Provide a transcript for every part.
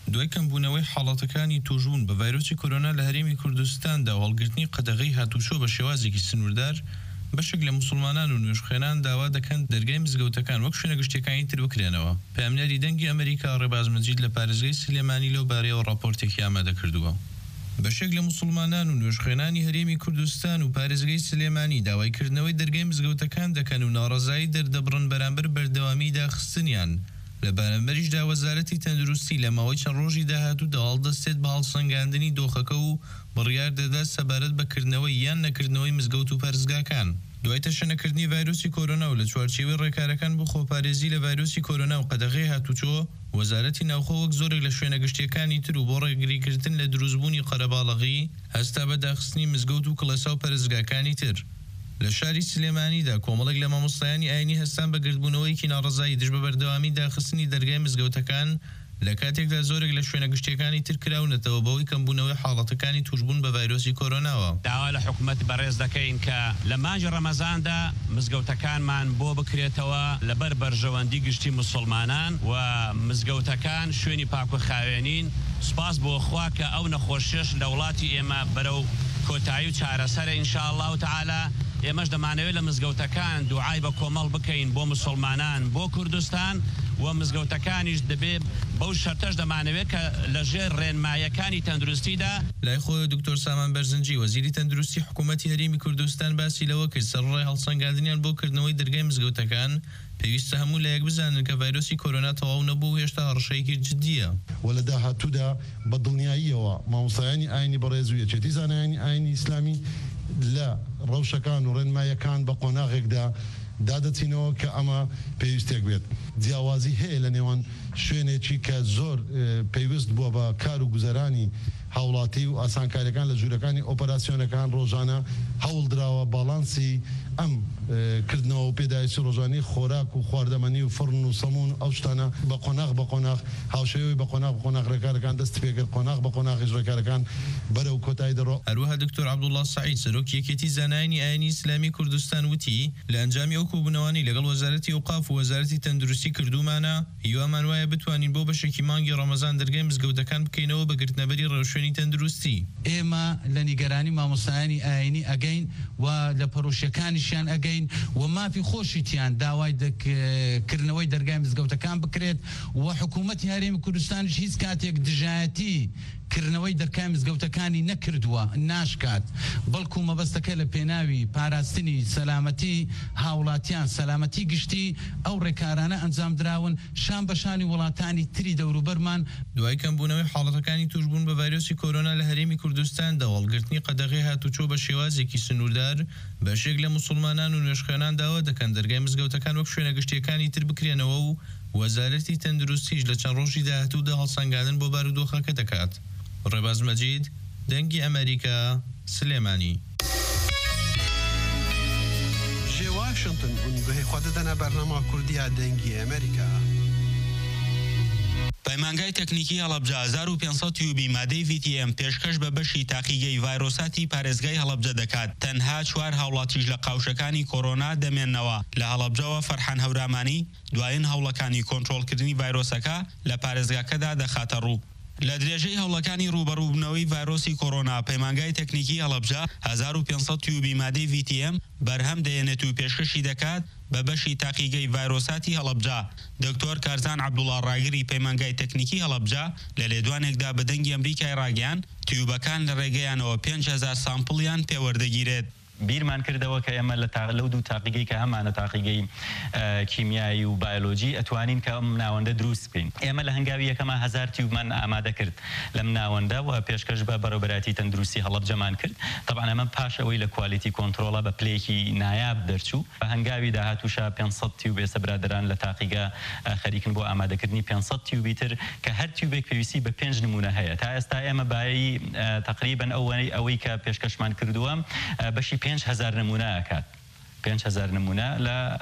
دوای کەمبوونەوەی حاڵەتەکانی توژبوون بە ڤایرۆسی کۆرۆنا لە هەرێمی کوردستاندا و هەڵگرتنی قەدەغەی هاتوچۆ بە شێوازێکی سنووردار بەشێک لە موسڵمانان و نوێژخێنان داوا دەکەن دەرگای مزگەوتەکان وەک شوێنە گشتیەکانی تر بکرێنەوە. پامنەری دەنگی ئەمریکا ڕێباز مەجید لە پارێزگای سلێمانی لەو بارەیەوە راپۆرتێکی ئامادە کردووە. بەشێک لە موسڵمانان و نوێژخێنانی هەرێمی کوردستان و پارێزگای سلێمانی داوایکردنەوەی دەرگای مزگەوتەکان دەکەن و ناڕەزایی دەردەبڕن بەرامبەر بەردەوامی داخستنیان. لە بەرامبەریشدا وەزارەتی تەندروستی لە ماوەی چەند ڕۆژی داهاتوودا هەڵدەستێت بە هەڵسەنگاندنی دۆخەکە و بڕیار دەدات سەبارەت بەکردنەوەی یان نەکردنەوەی مزگەوت و پەرزگاکان. دوای تەشەنەکردنی ڤایرۆسی کۆرۆنا و لە چوارچێوەی ڕێکارەکان بۆ خۆپارێزی لە ڤایرۆسی کۆرۆنا و قەدەغەی هاتوچۆ، وەزارەتی ناوخۆ وەک زۆرێک لە شوێنە گشتیەکانی تر و بۆ ڕێگریکردن لە دروستبوونی قەرەباڵغی هەستا بە داخستنی مزگەوت و کڵێسا و پەرزگاکانی تر. لە شاری سلێمانیدا کۆمەڵێک لە مامۆستایانی ئاینی هەستان بە گردبوونەوەیکی ناڕەزایی دژ بە بەردەوامی داخستنی دەرگای مزگەوتەکان لە کاتێکدا زۆرێک لە شوێنە گشتیەکانی تر کراونەتەوە بەوەی کەمبوونەوەی حاڵەتەکانی توشبوون بە ڤایرۆسی کۆرۆناوە. داوا لە حکوومەت بەڕێز دەکەین کە لە مانگی ڕەمەزاندا مزگەوتەکانمان بۆ بکرێتەوە لەبەر بەرژەوەندی گشتی موسڵمانان و مزگەوتەکان شوێنی پاک و خاوێنین. سوپاس بۆ خوا کە ئەو نەخۆشیش لە وڵاتی ئێمە بەرەو کۆتایی و چارەسەرە ئینشاءالله تعالی. ئێمەش دەمانەوێت لە مزگەوتەکان دوعای بە کۆمەڵ بکەین بۆ موسڵمانان بۆ کوردستان و مزگەوتەکانیش دەبێت بەو شەرتەش دەمانەوێت کە لەژێر ڕێنمایەکانی تەندروستیدا. لای خۆی دکتۆر سامان بەرزنجی وەزیری تەندروستی حکوومەتی هەرێمی کوردستان باسی لەوە کرد سەرڕای هەڵسەنگاندنیان بۆ کردنەوەی دەرگای مزگەوتەکان پێویستە هەموو لە یەک بزانن کە ڤایرۆسی کۆرۆنا تەواو نەبوو هێشتا هەڕەشەیەکی جددیە. وە لە داهاتوودا بە دڵنیاییەوە مامۆستایانی ئاینی بەڕێز و یەکێتی زانایانی ئاینی ئیسلامی لە ڕەوشەکان و ڕێنمایەکان بە قۆناغێکدا دادەچینەوە کە ئەمە پێویستێک بێت. جیاوازی هەیە لە نێوان شوێنێکی کە زۆر پێویست بووە بە کار و گوزەرانی هاوڵاتی و ئاسانکاریەکان لە ژوورەکانی ئۆپەراسیۆنەکان ڕۆژانە هەوڵ درراوە باڵانسی ئەم کردنەوە و پێداویستی ڕۆژانی خۆراک و خواردەمەنی و فڕن و سەمون ئەو شتانە بە قۆناغ هاوشێوەی بە قۆناغ ڕێکارەکان دەست پێکرد قۆناغ بە قۆناغیش ڕێکارەکان بەرەو کۆتایی دەڕۆ. هەروەها دکتۆر عەبدوڵڵا سەعید سەرۆکی یەکێتی زانایانی ئاینی ئیسلامی کوردستان وتی لە ئەنجامی ئەو کۆبوونەوانی لەگەڵ وەزارەتی ئەوقاف و وەزارەتی تەندروستی کردومانە هیوامان وایە بتوانین بۆ بەشێکی مانگی ڕەمەزان دەرگای مزگەوتەکان بکەینەوە بە گرتنەبەری ڕێوشوێنی تەندروستی. ئێمە لە نیگەرانی مامۆستایانی ئاینی ئەگەین و لە پەرۆشیەکانیشیان ئەگەین و مافی خۆشیتیان داوای کردنەوەی دەرگای مزگەوتەکان بکرێت و حکوومەتی هەرێمی کوردستانیش هیچ کاتێک دژایەتی کردنەوەی دەرگای مزگەوتەکانی نەکردووە ناشکات بەڵکو مەبەستەکە لە پێناوی پاراستنی سەلامەتی هاوڵاتیان سەلامەتی گشتی ئەو ڕێکارانە ئەنجام دراون شان بەشانی وڵاتانی تری دەوروبەرمان. دوای کەمبوونەوەی حاڵەتەکانی توشبوون بە ڤایرۆسی کۆرۆنا لە هەرێمی کوردستان دەوڵگرتنی قەدەغەی هاتوچۆ بە شێوازێکی سنووردار بەشێک لە موسڵمانان و نوێژخێنان داوا دەکەن دەرگای مزگەوتەکان وەک شوێنە گشتیەکانی تر بکرێنەوە و وەزارەتی تەندروستیش لە چەند ڕۆژی داهاتوودا هەڵسەنگاندن بۆ بارودۆخەکە دەکات. ڕێباز مەجید دەنگی ئەمریکا سلێمانی. جێ واشنگتن گوهی خوددەنە بەرنامە کوردیا دەنگی ئەمریکا. پەیمانگای تەکنیکی هەڵەبجە 1500 تیوبی مادەی VTM پێشکەش بە بەشی تاقیگەی ڤایرۆساتی پارێزگای هەڵەبجە دەکات. تەنها 4 هاوڵاتیش لە قاوشەکانی کۆرۆنا دەمێننەوە. لە هەڵەبجەوە فەرحان هەورامانی دوایین هەوڵەکانی کۆنتڕۆڵکردنی ڤایرۆسەکە لە پارێزگاکەدا دەخاتە ڕوو. لە درێژەی هەوڵەکانی ڕوبەڕووبوونەوەی ڤایرۆسی کۆرۆنا پەیمانگای تەکنیکی هەڵەبجە 1500 تیوبی مادەی VTM بەرهەم دەیەنێت و پێشکەشی دەکات بە بەشی تاقیگەی ڤایرۆساتی هەڵەبجە. دکتۆر کارزان عەبدوڵڵا ڕاگری پەیمانگای تەکنیکی هەڵەبجە لە لێدوانێکدا بە دەنگی ئەمریکای ڕاگەیان تیوبەکان لە ڕێگەیانەوە 5000 سامپڵیان پێوەردەگیرێت. بیرمان کردەوە کە ئێمە لەو دوو تاقیگەی کە هەمانە تاقیگەی کیمیایی و بایۆلۆژی ئەتوانین کە ئەم ناوەندە دروست بکەین. ئێمە لە هەنگاوی یەکەمە 1000 تیوبمان ئامادە کرد لەم ناوەندە و پێشکەش بە بەڕێوەبەراتی تەندروستی هەڵەبجەمان کرد. طبعا ئەمە پاش ئەوەی لە کوالیتی کۆنتڕۆڵە بە پلەیەکی نایاب دەرچوو. بە هەنگاوی داهاتووشە 500 تیوب ئێستا برادران لە تاقیگە خەریکن بۆ ئامادەکردنی 500 تیوبی تر کە هەر تیوبێک پێویستی بە 5 نمونە هەیە. تا ئێستا ئێمە بایەی تقریبا ئەوەی کە پێشکەشمان کردووە بەشی 5000 نمونە ئەکات 5000 نمونه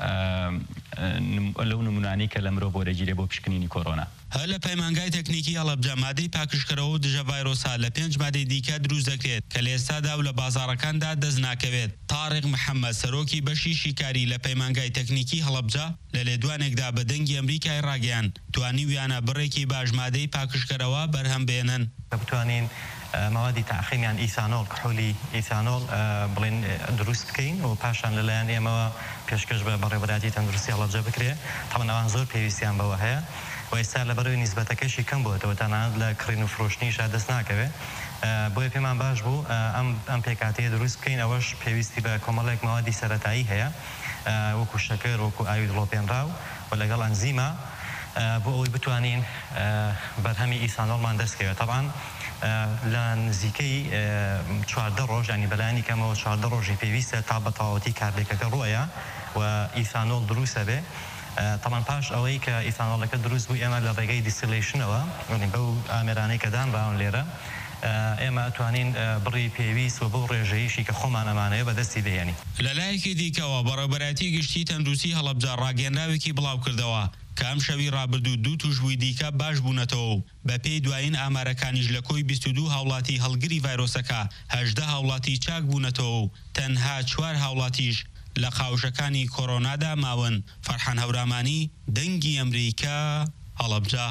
لو نمونانی که لمرو بۆ دەگیرێ بۆ پشکنینی کۆرۆنا. هەر لە پەیمانگای تەکنیکی هەڵەبجە مادەی پاکشکەرەوە و دژە ڤایرۆسا لە 5 مادەی دیکە دروست دەکرێت کە لە ئێستادا و لە بازاڕەکاندا دەست ناکەوێت. تاڕێق محەممەد سەرۆکی بەشی شیکاری لە پەیمانگای تەکنیکی هەڵەبجە لە لێدوانێکدا بە دەنگی ئەمریکای ڕاگەیان توانی ویانە بڕێکی باش مادەی پاکشکەرەوە بەرهەم بێنن. بتوانین موادی تعقیمیان ئیسانۆل کحولی ئیسانۆل بڵێن دروست بکەین و پاشان لەلایەن ئێمەوە پێشکەش بە بەڕێوەبەری تەندروستی هەڵەبجە بکرێ. تەمەن ئەوان زۆر پێویستیان بەوە هەیە و ئێستا لەبەرەوەی نیسبەتەکەشی کەم بووەتەوە تەنانەت لە کڕین و فرۆشتنیشا دەست ناکەوێت. بۆیە پێمان باش بوو ئەم پێکاتەیە دروست بکەین. ئەوەش پێویستی بە کۆمەڵێک موادی سەرەتایی هەیە وەکو شەکر وەکو ئاوی دڵۆپێنراو و لەگەڵ ئەنزیمە بۆ ئەوەی بتوانین بەرهەمی ئیسانۆڵمان دەستکەوێت. طبعاً لە نزیکەی 14 ڕۆژ ینی بەلایانی کەمەوە 14 ڕۆژی پێویستە تا بە تەواوەتی کارلێکەکە ڕۆیە و ئیسانۆڵ دروستە بێ. طبعاً پاش ئەوەی کە ئیسانۆڵەکە دروست بوو ئێمە لە ڕێگەی دیستیلیشنەوە بەو ئامێرانەی کە دانراون لێرە ئێمە ئەتوانین بڕی پێویست و بۆ ڕێژەیشی کە خۆمان ئەمانەیە بەدەستی بهێنی. لەلایەکی دیکەوە بەڕێوەبەرەتی گشتی تەندروستی هەڵەبجە ڕاگەیەنراوێکی بڵاو کردەوە کە ئەم شەوی ڕابردوو 2 توشبووی دیکە باش بوونەتەوە و بە پێی دوایین ئامارەکانیش لە کۆی 22 هاوڵاتی هەڵگری ڤایرۆسەکە 18 هاوڵاتی چاک بوونەتەوە و تەنها 4 هاوڵاتیش لە قاوشەکانی کۆرۆنادا ماون. فەرحان هەورامانی دەنگی ئەمریکا هەڵەبجە.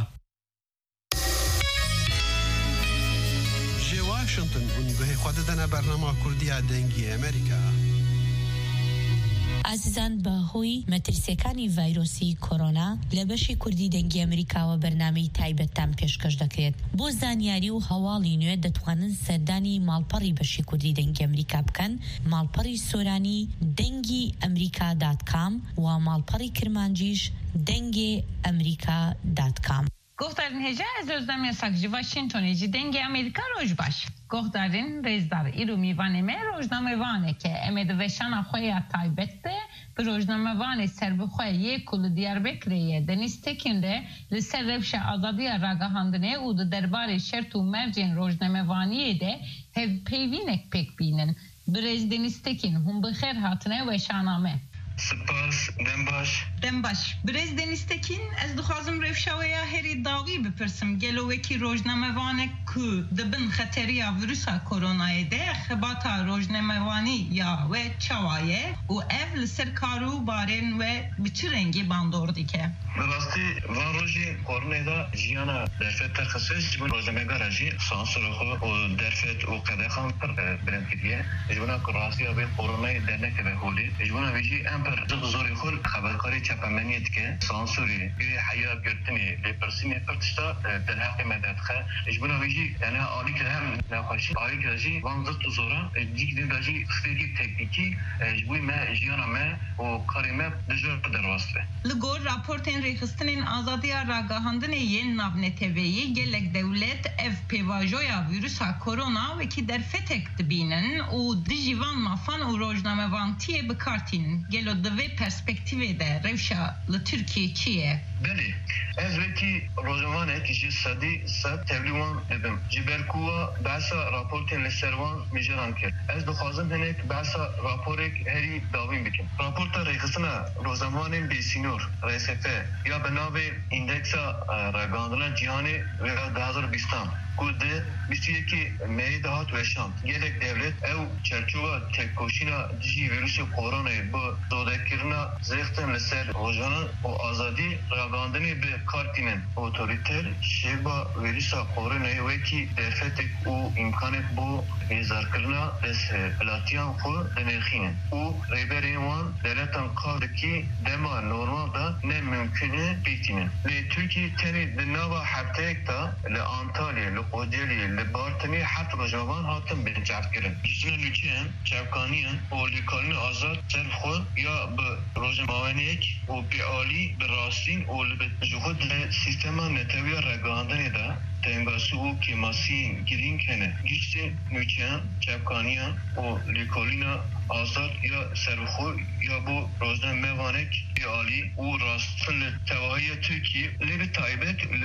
واشنطن اونگوهی خود دەنا بەرنامە کوردیا دەنگی ئەمریکا. ئازیزان بەهۆی مەترسیەکانی ڤایرۆسی کۆرۆنا لە بەشی کوردی دەنگی ئەمریکاوە بەرنامەی تایبەتتان پێشکەش دەکرێت. بۆ زانیاری و هەواڵی نوێ دەتوانن سەردانی ماڵپەڕی بەشی کوردی دەنگی ئەمریکا بکەن. ماڵپەڕی سۆرانی دەنگی ئەمریکا.com و ماڵپەڕی کرمانجیش دەنگی ئەمریکا.com. گۆڕدارین هێژە ئەز ئۆزدەمێ ساکژی واشنتۆنێجی دەنگی ئەمریکا ڕۆژ باش. گۆڕدارین ڕێزدار ئیر و میوانێمێ ڕۆژنامەوانێکە ئەمێ دەڤێشانە خۆیان تایبەتە bi rojnamevanê serbixwe yê ku li Diyarbekirê Deniz Tekin re li ser rewşa azadiya ragihandinê û di derbarê şert û mercên rojnamevaniyê de hevpeyvînek pêk bînin. Bi rêz Deniz Tekin hûn bi xêr hatine weşaname. سپاس دەمباش برێز دەنیستەکین ئەس دخوازم ڕێوشاوەیە هێری داوی بپرسم گەلۆوەکی ڕۆژنامەوانێک کو دەبن خەتەریە ڤیروسا کۆرۆنایەدە خەباتا ڕۆژنامەوانی یا وێ چاوایە و ئەv li ser kar û barên we bi çi rengî bandor dike. Rastî van rojê koronayê da jiyana derfet terxise ji bin rojnamegara jî sansûra xwe û derfet û qedexan pir bilind kiriye. Ji bina ku rastiya vê koronayê dernekeve holê. Ji bina wê jî em pir zorê xwe xeberkarî çepemeniyê dike. Sansûrê girê heya girtinê lêpirsînê pir tişta derheqê me de dixe. Ji bina wê jî yani alîk hem nexweşî alîk de jî van zirt û zora dîkdin de jî stêkî teknîkî ji bo me jiyana me û karê me dijîr derwast be. Li gor raportên rêxistinên azadiya ragihandinê yên navneteveyî gelek dewlet ev pêvajoya vîrusa korona wekî derfetek dibînin û dijî van mafan û rojnamevantiyê bikartînin. Gelo di vê perspektîvê de rewşa li Tirkiye çi ye? Belê, ez wekî rojnamanek ji sedî sed tevlîwan dibim. Ji ber ku behsa raportên li ser wan mêjeran kir. Ez dixwazim hinek behsa raporek herî dawîn bikim. Raporta rêxistina rojnamanên bêsînor RSF ya bi navê îndeksa ragihandina cîhanê ya 2020 ku di 21 Meyê de hat weşand. Gelek devlet ew çerçova tekkoşîna dijî vîrusê koronayê bi zodekirina zêxtin li ser rojanan û azadî ragihandinê bi kartînin otorîter şêva vîrusa koronayê wekî derfetek û îmkanek bû hêzarkirina destpilatiyan xwe dinêxînin û rêberên wan devletan kardikî dema normal da ne mümkünî bîtînin. Lê Tirkiye tenê di nava hefteyek da li Antalya, li Kocaeli, li Bartınê heft rojnavan hatin binçavkirin. Giştina nûçeyan, çavkaniyan û lêkarîna azad serv xwe ya bi rojnamavaniyek û bialî bi rastîn û li ji xwe di sîstema netewiya ragihandinê de tengasî û kêmasiyên girîng hene. Giştê nûçeyan, çavkaniyan û lêkarîna azad ya servxwe ya bu rojnamevanek bialî û rastin li tevahiya Tirkiye lê bi taybet li heremê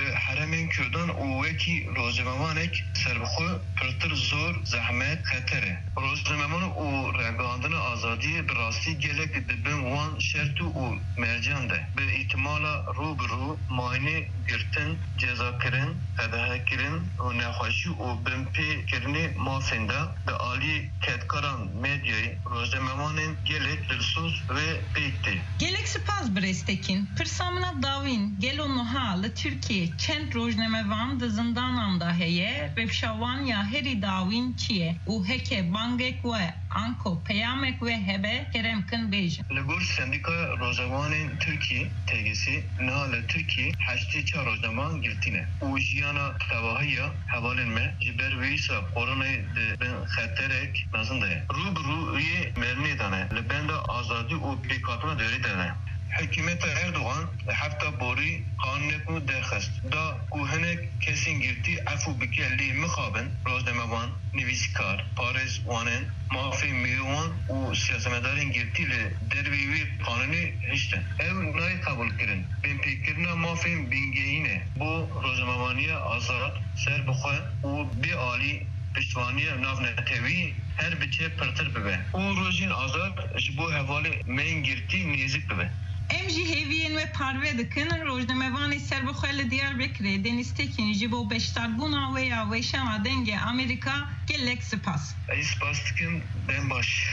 من کردان و وکی روزنامه‌وانک سربخو پرتر زور زحمت خطره روزنامه‌وان و رگاندن آزادی براستی گلک دبن وان شرط و مرجان ده به احتمال روبرو ماینه گرتن جزا کرن قدها کرن و نخوشی و بمپی کرنی مافنده به عالی کتکاران مدیای روزنامه‌وان گلک درسوز و بیتی گلک سپاس برستکین پرسامنا داوین گلو نوها Türkiye çent rojnamevan da zindananda heye revşavan ya heri davin çiye u heke bangek ve anko peyamek ve hebe keremkin bejin. Legor sendika rozavanên Türkiye tegesi nale Türkiye haşti ça roznaman girtine. U jiyana tevahiya hevalên me ji ber wîsa koronayê de bin xeterek nazin daye. Rûbirû yê mernê dane li benda azadî û pêkhatîna derê dane. حکومت اردوغان هفته بوری قانون کو درخست دا کوهنک کسین گرتی عفو بکلی مخابن روزنامه‌وان نویسکار پارس وانن مافی میوان و سیاستمدارین گرتی ل درویوی قانونی هشتن او نای قبول کردن بین پیکرنا مافی بینگینه بو روزنامه‌وانی آزاد سر بخواه و بی عالی پشتوانی ناو نتوی هر بچه پرتر ببه و روزین آزاد جبو حوالی من گرتی نیزک ببه Em jî hêviyên ve parve dikin rojnamevanê serbixwe li Diyarbekirê Deniz Tekin ji bo beşdarbûna wê ya weşana dengê Amerîka gelek spas. Ez spas dikim ben baş.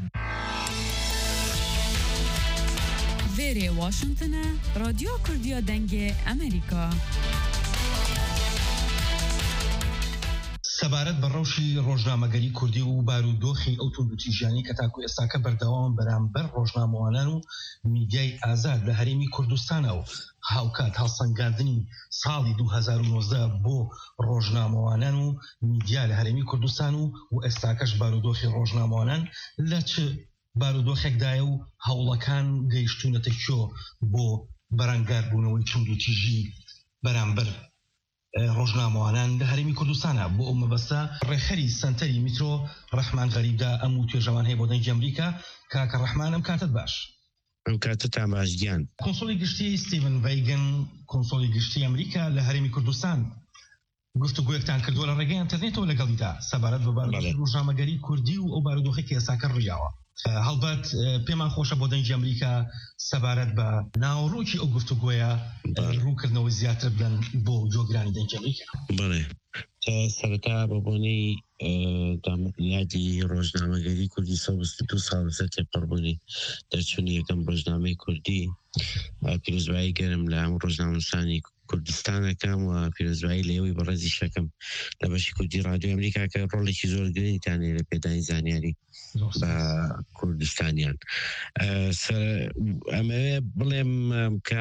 Vêrê Washington'a Radyo Kurdiya Dengê Amerîka. سەبارەت بە ڕەوشی ڕۆژنامەگەری کوردی و بارودۆخی ئەو توندوتیژانی کە تاکو ئێستاکە بەردەوام بەرامبەر ڕۆژنامەوانان و میدیای ئازاد لە هەرێمی کوردستانە و هاوکات هەڵسەنگاندنی ساڵی 2019 بۆ ڕۆژنامەوانان و میدیا لە هەرێمی کوردستان و ئێستاکەش بارودۆخی ڕۆژنامەوانان لە چ بارودۆخێکدایە و هەوڵەکان گەیشتوونەتە کۆ بۆ بەرەنگاربوونەوەی توندوتیژی بەرامبەر ڕۆژنامەوانان لە هەرێمی کوردستانە بۆ ئەو مەبەستە ڕێخەری سنتەری میترۆ ڕەحمان غەریبدا ئەم و توێژەوان هەیە بۆ دەنگی ئەمریکا کاکە ڕەحمان ئەم کاتت باش ئەم کاتە تا باشگیان کۆنسۆلی گشتی ستیڤن ڤەیگن کۆنسۆلی گشتی ئەمریکا لە هەرێمی کوردستان گفتوگویەکتان کردووە لە ڕێگەی ئینتەرنێتەوە لەگەڵیدا سەبارەت بە بارودۆخی ڕۆژنامەگەری کوردی و ئەو بارودۆخی کە ئێستاکە ڕوویاوە هەڵبەت پێمان خۆشە بۆ دەنگی ئەمریکا سەبارەت بە ناوەڕۆکی ئەو گفتوگویە ڕووکردنەوەی زیاتر بدەن بۆ جۆگرانی دەنگی ئەمریکا. بڵێ سەرەتا بەبوونی یادی ڕۆژنامەگەری کوردی 122 ساڵ تێپەڕبوونی دەرچوونی یەکەم ڕۆژنامەی کوردی پیرۆزبایی گەرم لە هەموو ڕۆژنامەنووسانی کوردستانەکەم و پیرۆزبایی لێوەی بەڕێزی شەکەم لە بەشی کوردی رادیۆ ئەمریکا کە ڕۆڵێکی زۆر گرنگتانێ لە پێدانی زانیاری بە کوردستانیان. ئەمەوێ بڵێم کە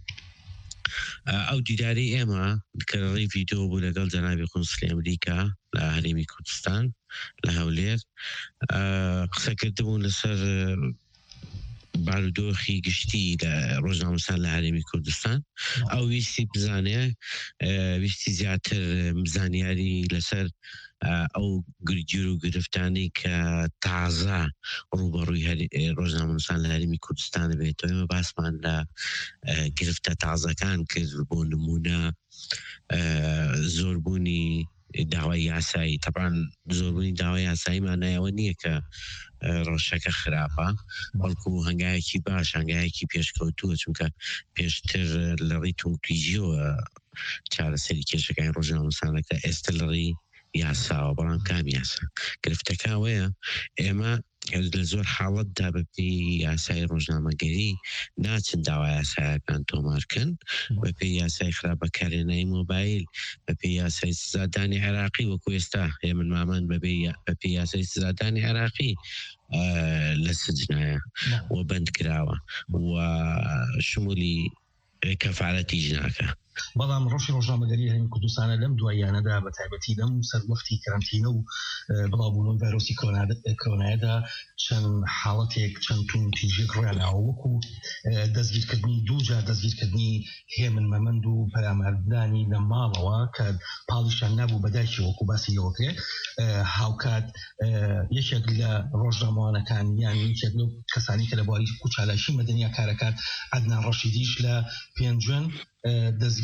ئەو دیداری ئێمە کەڕی ڤیدۆ بوو لەگەڵ جەنابی قونسڵی ئەمریکا لە هەرێمی کوردستان لە هەولێر قسەکردبوون لەسەر بارودۆخی گشتی لە ڕۆژنامەنووسان لە هەرێمی کوردستان ئەو ویستی بزانێ ویستی زیاتر زانیاری لەسەر ئەو گرگیر و گرفتانی کە تازە ڕوبەڕووی ڕۆژنامەنووسان لە هەرێمی کوردستان بێتەوە ئێمە باسمان لە گرفتە تازەکان کرد بۆ نمونە زۆربوونی داوای یاسایی طبعاً زۆربوونی داوای یاسایی مانایەوە نییە کە ڕۆژەکە خراپە بەڵکو هەنگایەکی باش هەنگایەکی پێشکەوتووە چونکە پێشتر لە ڕێی توندوتیژیەوە چارەسەری کێشەکانی ڕۆژنامەنووسانەکە ئێستا لە ڕێی یاساوە بەڵام کامی یاسا گرفتەکەوەیە ئێمە لە زۆر حاڵەتدا بەپێی یاسای ڕۆژنامەگەری ناچن داوای یاسایەکان تۆمارکەن بەپێی یاسای خراپەکارهێنانی مۆبایل بەپێی یاسای سزادانی عێراقی وەکو ئێستا هێمن مامان بەپێی یاسای سزادانی عێراقی لە سجنایە و بەند کراوە و شمولی کەفارەتی ژناکە. بەڵام ڕۆژی ڕۆژنامەگەری هەرێمی کوردستانە لەم دواییانەدا بە تایبەتی لەم سەروەختی کەرەنتینە و بڵاوبوونەوەی ڤایرۆسی کۆرۆنایەدا چەند حاڵەتێک چەند توندوتیژێک ڕێناوە وەکو دەستگیرکردنی دووجار دەستگیرکردنی هێمن مەمەند و پەرامەردانی لە ماڵەوە کە پاڵیشان نابوو بەدایکی وەکو باسی لەوەکرێ هاوکات یەکێک لە ڕۆژنامەوانەکان یان یەکێک لەو کەسانی کە لە بواری کوچالایشی مەدەنیا کارەکات عەدنان ڕەشیدیش لە پێنجوێن دەستگیر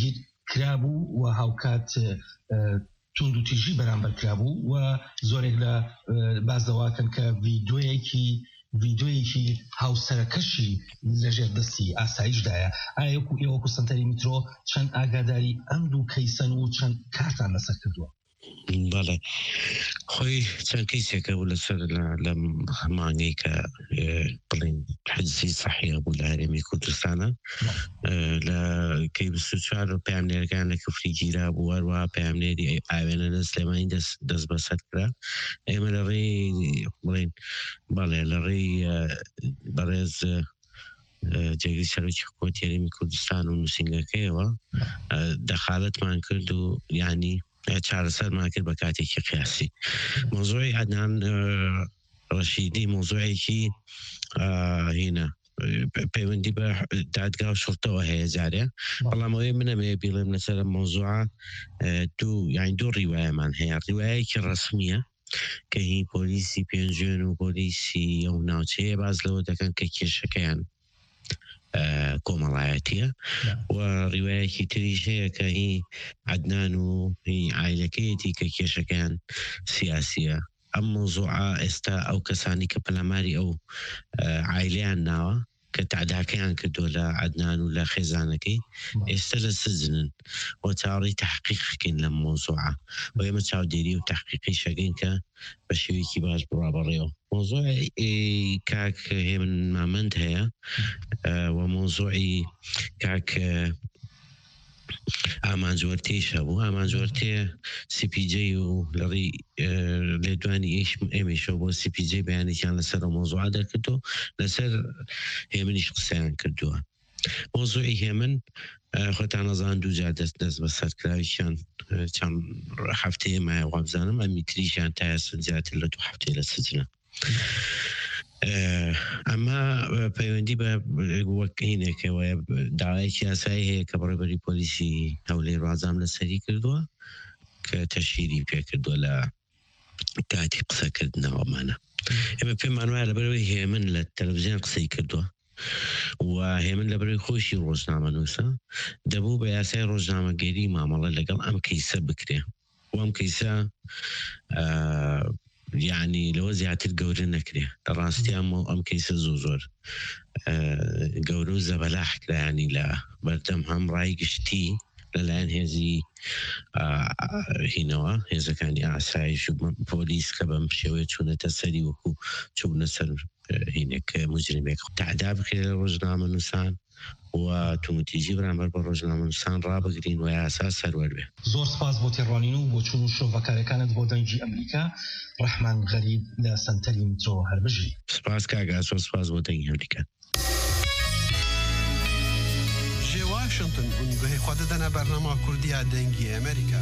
کرابوو و هاوکات تونند و تیژی بەرامبەر کرابوو و زۆرێک لە بازدەواکەن کە ڤیدۆیەکی هاوسەرەکەشی لەژێر دەستی ئاسایشدایە. ئایا وەکو سنتەری میترۆ چەند ئاگاداری ئەم دوو کەیسەن و چەند کارتان لەسەر کردووە؟ بەڵێ خۆی چەند کەیسێکە بوو لەسەر لە مانگەی کە بڵین حجزی سەحیە بوو لە هەرێمی کوردستانە لە کەی 24 پامنێرەکان لە کفری گیرا بوو هەروەها پامنێری ئاوێنە لە سلێمانی دەست بەسەر کرا. ئێمە لە ڕێی بڵین بەڵێ لە ڕێی بەڕێز جێگری سەرۆکی حکوومەتی هەرێمی کوردستان و نووسینگەکەیەوە دەخالەتمان کرد و یعنی چارەسەرمان کرد بە کاتێکی قیاسی. مۆزوعی عەدنان ڕەشیدی مۆزوعێکی هینە پەیوەندی بە دادگا و شڵتەوە هەیە جارێ، بەڵام ئەوەی منەمێ بیڵێم لەسەر مۆزوعە دوو ڕیوایەمان هەیە. ڕیوایەکی ڕەسمیە کە هی پۆلیسی پێنجێن و پۆلیسی ئەو ناوچەیە باز لەوە دەکەن کە کێشەکەیان کۆمەڵایەتیە و ڕیوایەکی تریش هەیە کە هی عەدنان و هی عایلەکەیەتی کە کێشەکەیان سیاسیە. ئەم مۆزوعە ئێستا ئەو کەسانی کە پەلاماری ئەو عایلەیان ناوە کە تعداکەیان کردووە لە عەدنان و لە خێزانەکەی ئێستا لە سجنن و چاوەڕێی تەحقیقەکەین لەم مۆزوعە و ئێمە چاودێری و تەحقیقی شەکەین کە بە شێوەیەکی باش بڕابەڕێەوە. مۆزوعی کاک هێمن مامەند هەیە و مۆزوعی کاک ئامانجوەرتێشە بوو. ئامانجوەرتێ CPJ و لەڕی لێدوانی ئێمەشەوە بۆ CPJ بەیانێکیان لەسەر مۆزوعە دەرکردو لەسەر هێمنیش قسەیان کردووە. مۆزوعی هێمن خۆتان نەزان دووجار دەست بەسەر کراویشیان چەند هەفتەیە مایە وابزانم ئەمی تریشیان تا زیاتر لە 2 هەفتەیە لە سجنە. ئەمە پەیوەندی بە وەکینێکەوە داوایەکی یاسایی هەیە کە بەڕێبەری پۆلیسی هەولێر ڕازام لەسەری کردووە کە تەشیری پێکردووە لە کاتی قسەکردنەوەمانە. ئێمە پێمان وایە لەبەرەوەی هێمن لە تەلەڤیزیۆن قسەی کردووە و هێمن لەبەرەوەی خۆشی ڕۆژنامە نووسە دەبوو بە یاسای ڕۆژنامەگەری مامەڵە لەگەڵ ئەم کەیسە بکرێ و ئەم کەیسە یعنی لەوە زیاتر گەورە نەکرێ. لە ڕاستیان ئەم کەیسە زۆر گەورە و زەبەلاح کرایانی لە بەردەم هەم ڕای گشتی لەلایەن هێزی هینەوە هێزەکانی ئاسایش و پۆلیس کە بەم شێوەیە چوونەتە سەری وەکو چوونە سەر هینێک مجرمێک تعدا بکرێت لە ڕۆژنامە نووسان و تومتیجی بەرامبەر بە ڕۆژنامە نووسان ڕابگرین و یاسا سەروەروێ. زۆر سپاس بۆ تێڕوانین و بۆ چوون و شۆڤەکارەکانت بۆ دەنگی ئەمریکا. ڕەحمان غەریب لە سنتەری میترۆ هەربژی. سپاس کاگا، زۆر سپاس بۆ دەنگی ئەمریکا. جێ واشنتن گوهی خوا دەدەنە بەرنامە کوردیە دەنگی ئەمریکا.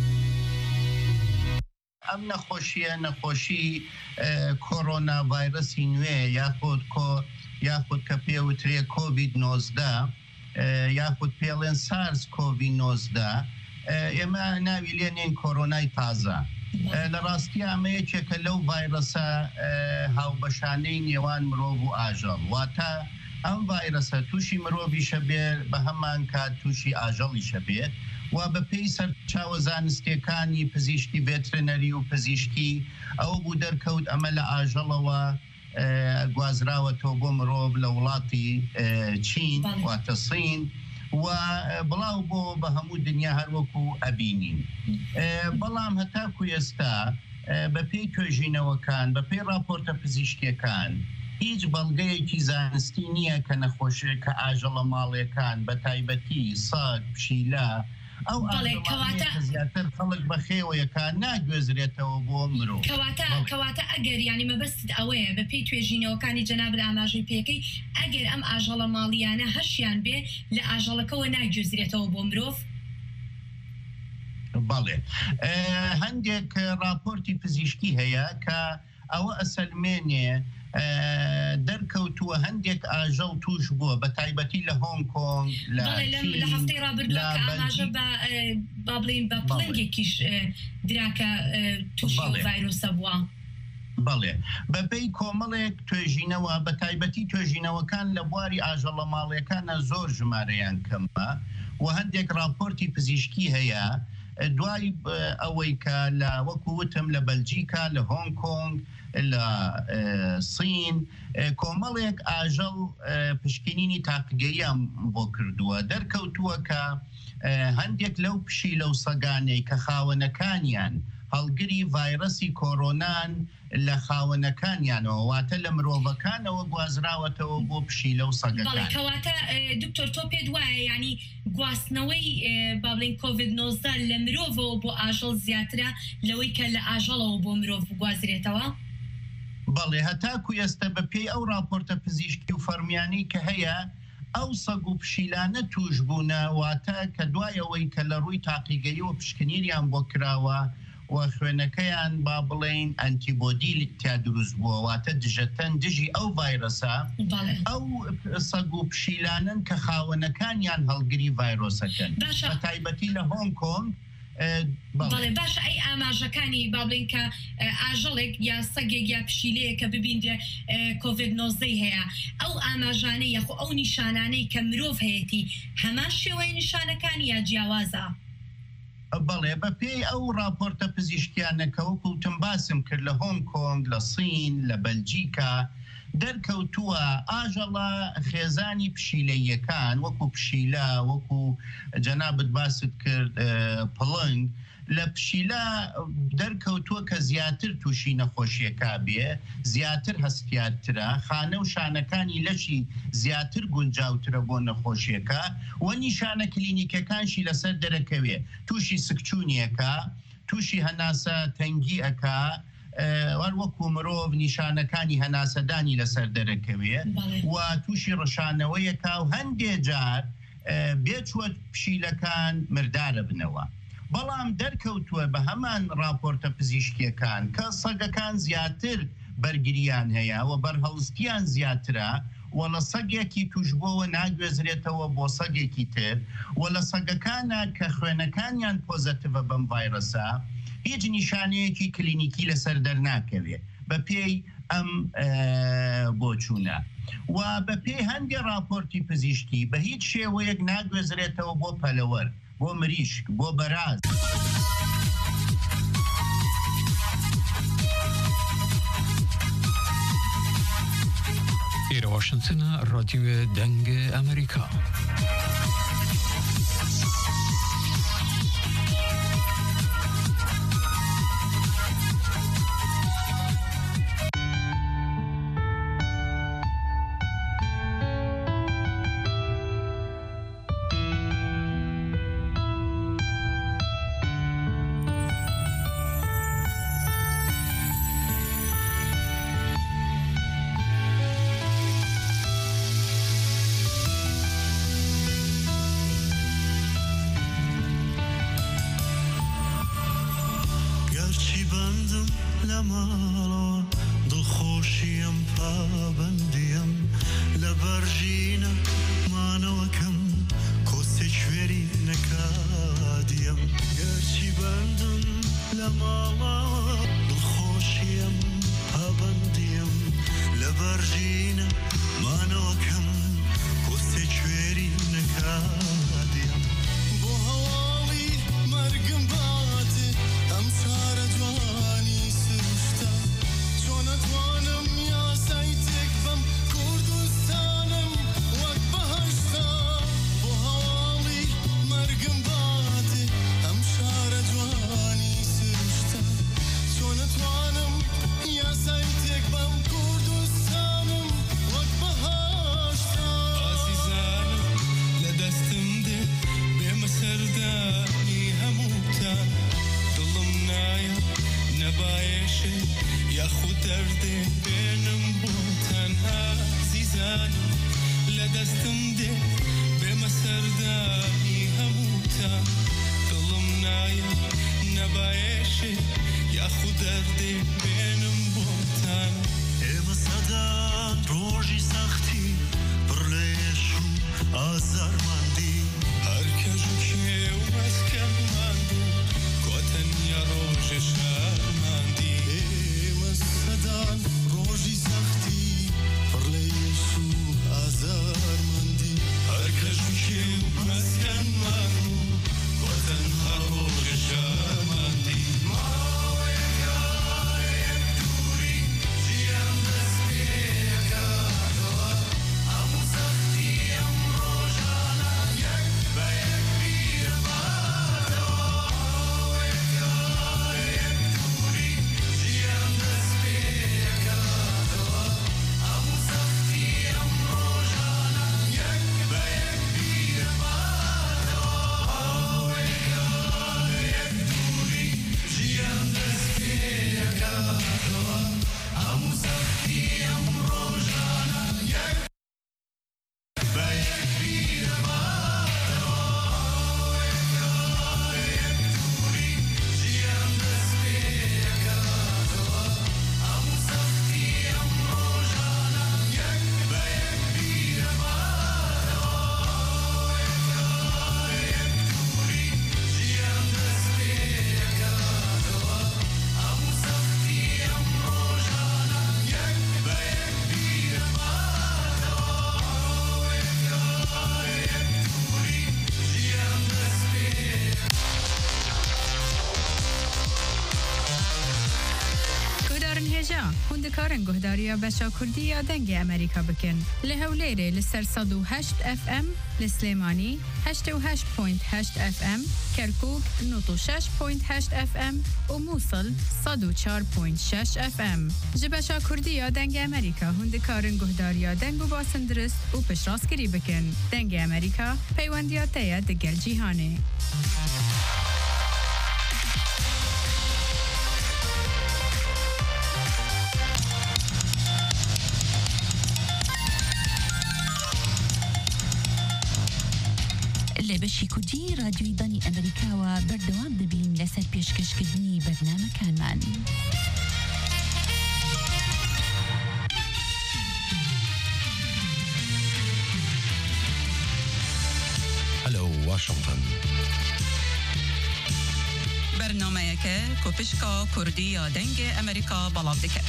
ئەم نەخۆشی کۆرۆنا ڤایرەسی نوێ یاخود کە پێوترێ کۆڤید-19 یاخود پێڵێن سارس کۆڤید-19 ئێمە ناوی لێنین کۆرۆنای تازە. لە ڕاستی ئەمە یەکێکە لەو ڤایرەسە هاوبەشانەی نێوان مرۆڤ و ئاژەڵ، واتە ئەم ڤایرەسە تووشی مرۆڤیشە بێت بە هەمان کات تووشی ئاژەڵیشە بێت و بە پێی سەرچاوە زانستیەکانی پزیشکی ڤێترنەری و پزیشکی ئەوە بوو دەرکەوت ئەمە لە ئاژەڵەوە گوازراوەتەوە بۆ مرۆڤ لە وڵاتی چین واتە سین و بڵاو بۆ بە هەموو دنیا هەروەکو ئەبینین. بەڵام هەتاکو ئێستا بە پێی توێژینەوەکان بە پێی راپۆرتە پزیشکیەکان هیچ بەڵگەیەکی زانستی نییە کە نەخۆشیە کە ئاژەڵە ماڵیەکان بە تایبەتی ساگ پشیلە ئەو زیاتر خەڵک بەخێوەیەکان ناگوێزرێتەوە بۆ مرۆڤ. کەواتە ئەگەر ینی مەبەست ئەوەیە بە پێی توێژینەوەکانی جەناب ئاماژەی پێەکەی ئەگەر ئەم ئاژەڵە ماڵیانە هەشیان بێ لە ئاژەڵەکەەوە ناگوێزرێتەوە بۆ مرۆڤ؟ بەڵێ هەندێک راپۆرتی پزیشکی هەیە کە ئەوە ئەسەلمێنێ دەرکەوتووە هەندێک ئاژەڵ توش بووە بە تایبەتی لە هۆنگ کۆنگ لە هەفتەی ڕابردووە کە ئاماژە با بڵین بە پڵنگێکیش دراکە تووشی ڤایرۆسە بووە. بەڵێ بەپێی کۆمەڵێک توێژینەوە بە تایبەتی توێژینەوەکان لە بواری ئاژەڵە ماڵیەکانە زۆر ژمارەیان کەمە و هەندێک راپۆرتی پزیشکی هەیە دوای ئەوەی کە لە وەکووتم لە بەلجیکا لە هۆنگ کۆنگ لە سین کۆمەڵێک ئاژەڵ پشکنینی تاقیگەییان بۆ کردووە دەرکەوتووە کە هەندێک لەو پشی لەو سەگانەی کە خاوەنەکانیان هەڵگری ڤایرەسی کۆرۆنان لە خاوەنەکانیانەوە واتە لە مرۆڤەکانەوە گوازراوەتەوە بۆ پشی لەو سەگەکان کەواتە دکتۆر تۆ پێت وایە ینی گواستنەوەی با بڵێن کۆڤید 19 لە مرۆڤەوە بۆ ئاژەڵ زیاترە لەوەی کە لە ئاژەڵەوە بۆ مرۆڤ بگوازرێتەوە؟ بەڵێ هەتاکو ئێستا بە پێی ئەو راپۆرتە پزیشکی و فەرمیانی کە هەیە ئەو سەگ و پشیلانە توش بوونە واتە کە دوایەوەی کە لە ڕووی تاقیگەری و پشکنیریان بۆ کراوە و خوێنەکەیان با بڵێن ئەنتیبۆدی تیا دروست بووە واتە دژەتەن دژی ئەو ڤایرۆسە ئەو سەگ و پشیلانن کە خاوەنەکانیان هەڵگری ڤایرۆسەکەن بە تایبەتی لە هۆنگ کۆنگ بەڵێ باش ئەی ئاماژەکانی با بڵێن کە ئاژەڵێک یا سەگێک یا پشیلەیە کە ببیندێ کۆڤید 19 هەیە ئەو ئاماژانەی یاخۆ ئەو نیشانانەی کە مرۆڤ هەیەی هەمان شێوەی نیشانەکانی یا جیاوازە؟ بەڵێ بە پێی ئەو راپۆرتە پزیشکیانەکەوە کوتم باسم کرد لە هۆنگ کۆنگ لە سین لە بەلجیکا دەرکەوتووە ئاژەڵە خێزانی پشیلەیەکان وەکو پشیلە وەکو جەنابەت باست کرد پڵنگ لە پشیلە دەرکەوتووە کە زیاتر تووشی نەخۆشیەکە بێ زیاتر هەستیارترە خانە و شانەکانی لەشی زیاتر گونجاوترە بۆ نەخۆشیەکە و نیشانە کلینیکەکانشی لەسەر دەرەکەوێ تووشی سکچوونیەکە تووشی هەناسە تەنگی ئەکا وەکو مرۆڤ نیشانەکانی هەناسەدانی لەسەر دەرەکەوێ و تووشی ڕەشانەوەیەکا و هەندێ جار بێچوە پشیلەکان مردارە بنەوە بەڵام دەرکەوتووە بە هەمان راپۆرتە پزیشکیەکان کە سەگەکان زیاتر بەرگریان هەیە و بەرهەڵستیان زیاترە و لە سەگێکی توشبۆوە ناگوێزرێتەوە بۆ سەگێکی تر و لە سەگەکانە کە خوێنەکانیان پۆزەتیڤە بەم ڤایرۆسە هیچ نیشانەیەکی کلینیکی لەسەر دەرناکەوێ بە پێی ئەم بۆچوونە و بە پێی هەندێک راپۆرتی پزیشکی بە هیچ شێوەیەک ناگوێزرێتەوە بۆ پەلەوەر بۆ مریشک بۆ بەراز ئێرە واشنتنە ڕادیۆ دەنگ ئەمریکا Can هندکارن گهداریا بشا کردیا دنگ امریکا بکن لهولیره لسر 108 FM لسلیمانی 88.8 FM کرکوک 96.8 FM و موصل 104.6 FM جبشا کردیا دنگ امریکا هندکارن گهداریا دنگ و باسندرست و پشراسکری بکن دنگ امریکا پیوندیاتیا دگل جیهانه لبشی کردی رادیوی دانی امریکا و بردوام دبین لسر پیشکشکردنی برنامه کانمان. هلو واشنطن. برنامه که کوپشکا کردی یا دنگ امریکا بلاب دکه.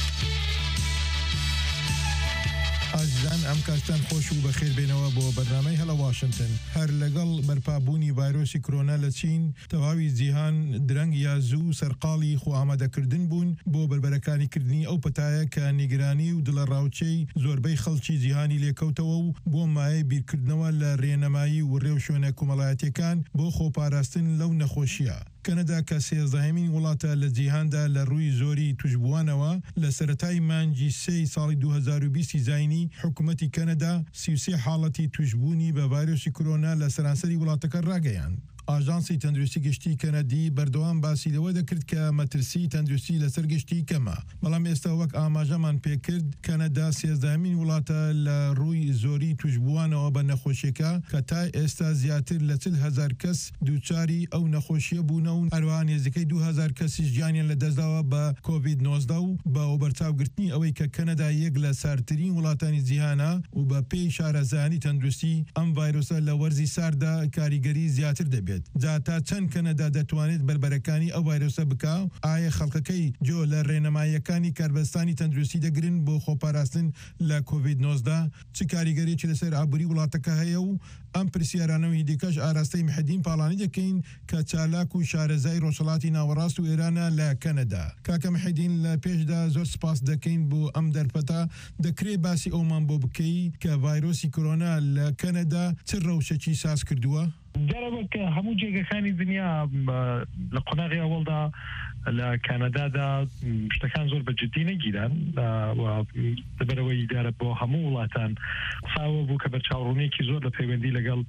عزیزان ئەم کاتتان خۆش و بەخێر بێنەوە بۆ بەرنامەی هەڵە واشنگتن هەر لەگەڵ بەرپابوونی ڤایرۆسی کۆرۆنا لە چین تەواوی جیهان درەنگ یا زوو سەرقاڵی خۆ ئامادەکردن بوون بۆ بربەرەکانی کردنی ئەو پەتایە کە نیگرانی و دڵە ڕاوچەی زۆربەی خەڵکی جیهانی لێکەوتەوە و بۆ مایە بیرکردنەوە لە ڕێنەمایی و ڕێو شوێنە کۆمەڵایەتیەکان بۆ خۆپاراستن لەو نەخۆشیە. کەنەدا کە سێزدەهەمین وڵاتە لە جیهاندا لە ڕووی زۆری توشبووانەوە لە سەرەتای مانگی 3 ساڵی 2020 زاینی حکوومەتی کەنەدا 33 حاڵەتی توشبوونی بە ڤایرۆسی کۆرۆنا لە سەرانسەری وڵاتەکە ڕاگەیاند. ئاژانسی تەندروستی گشتی کەنەدی بەردەوام باسی لەوە دەکرد کە مەترسی تەندروستی لەسەر گشتی کەمە بەڵام ئێستا وەک ئاماژەمان پێکرد کەنەدا سێزدەهەمین وڵاتە لە ڕووی زۆری توشبووانەوە بە نەخۆشیەکە کە تا ئێستا زیاتر لە 40,000 کەس دووچاری ئەو نەخۆشیە بوونە و هەروەها نێزەکەی 2,000 کەسیش گیانیان لەدەستداوە بە کۆڤید-19 و بە بەرچاوگرتنی ئەوەی کە کەنەدا یەک لە ساردترین وڵاتانی جیهانە و بە پێی شارەزایانی تەندروستی ئەم ڤایرۆسە لە وەرزی ساردا کاریگەری زیاتر دەبێت. جا تا چەند کەنەدا دەتوانێت بربەرەکانی ئەو ڤایرۆسە بکا ئایا خەڵکەکەی جۆ لە ڕێنەماییەکانی کاربەستانی تەندروستی دەگرن بۆ خۆپاراستن لە کۆڤید-19 چ کاریگەریەکی لەسەر ئابووری وڵاتەکە هەیە و ئەم پرسیارانەوەی دیکەش ئاراستەی محەدین پاڵانی دەکەین کە چالاک و شارەزای ڕۆژهەڵاتی ناوەڕاست و ئێرانە لە کەنەدا. کاکە محەدین لە پێشدا زۆر سپاس دەکەین بۆ ئەم دەرفەتە دەکرێت باسی ئەومان بۆ بکەی کە ڤایرۆسی کۆرۆنا لە کەنەدا چ ڕەوشەکی ساز کردووە؟ دیارەوە کە هەموو جێگەکانی دنیا لە قۆناغی ئەوڵدا لە کانەدادا شتەکان زۆر بەجددی نەگیران لەبەرەوەی دیارە بۆ هەموو وڵاتان قساوە بوو کە بەرچاوڕوونێکی زۆر لە پەیوەندی لەگەڵ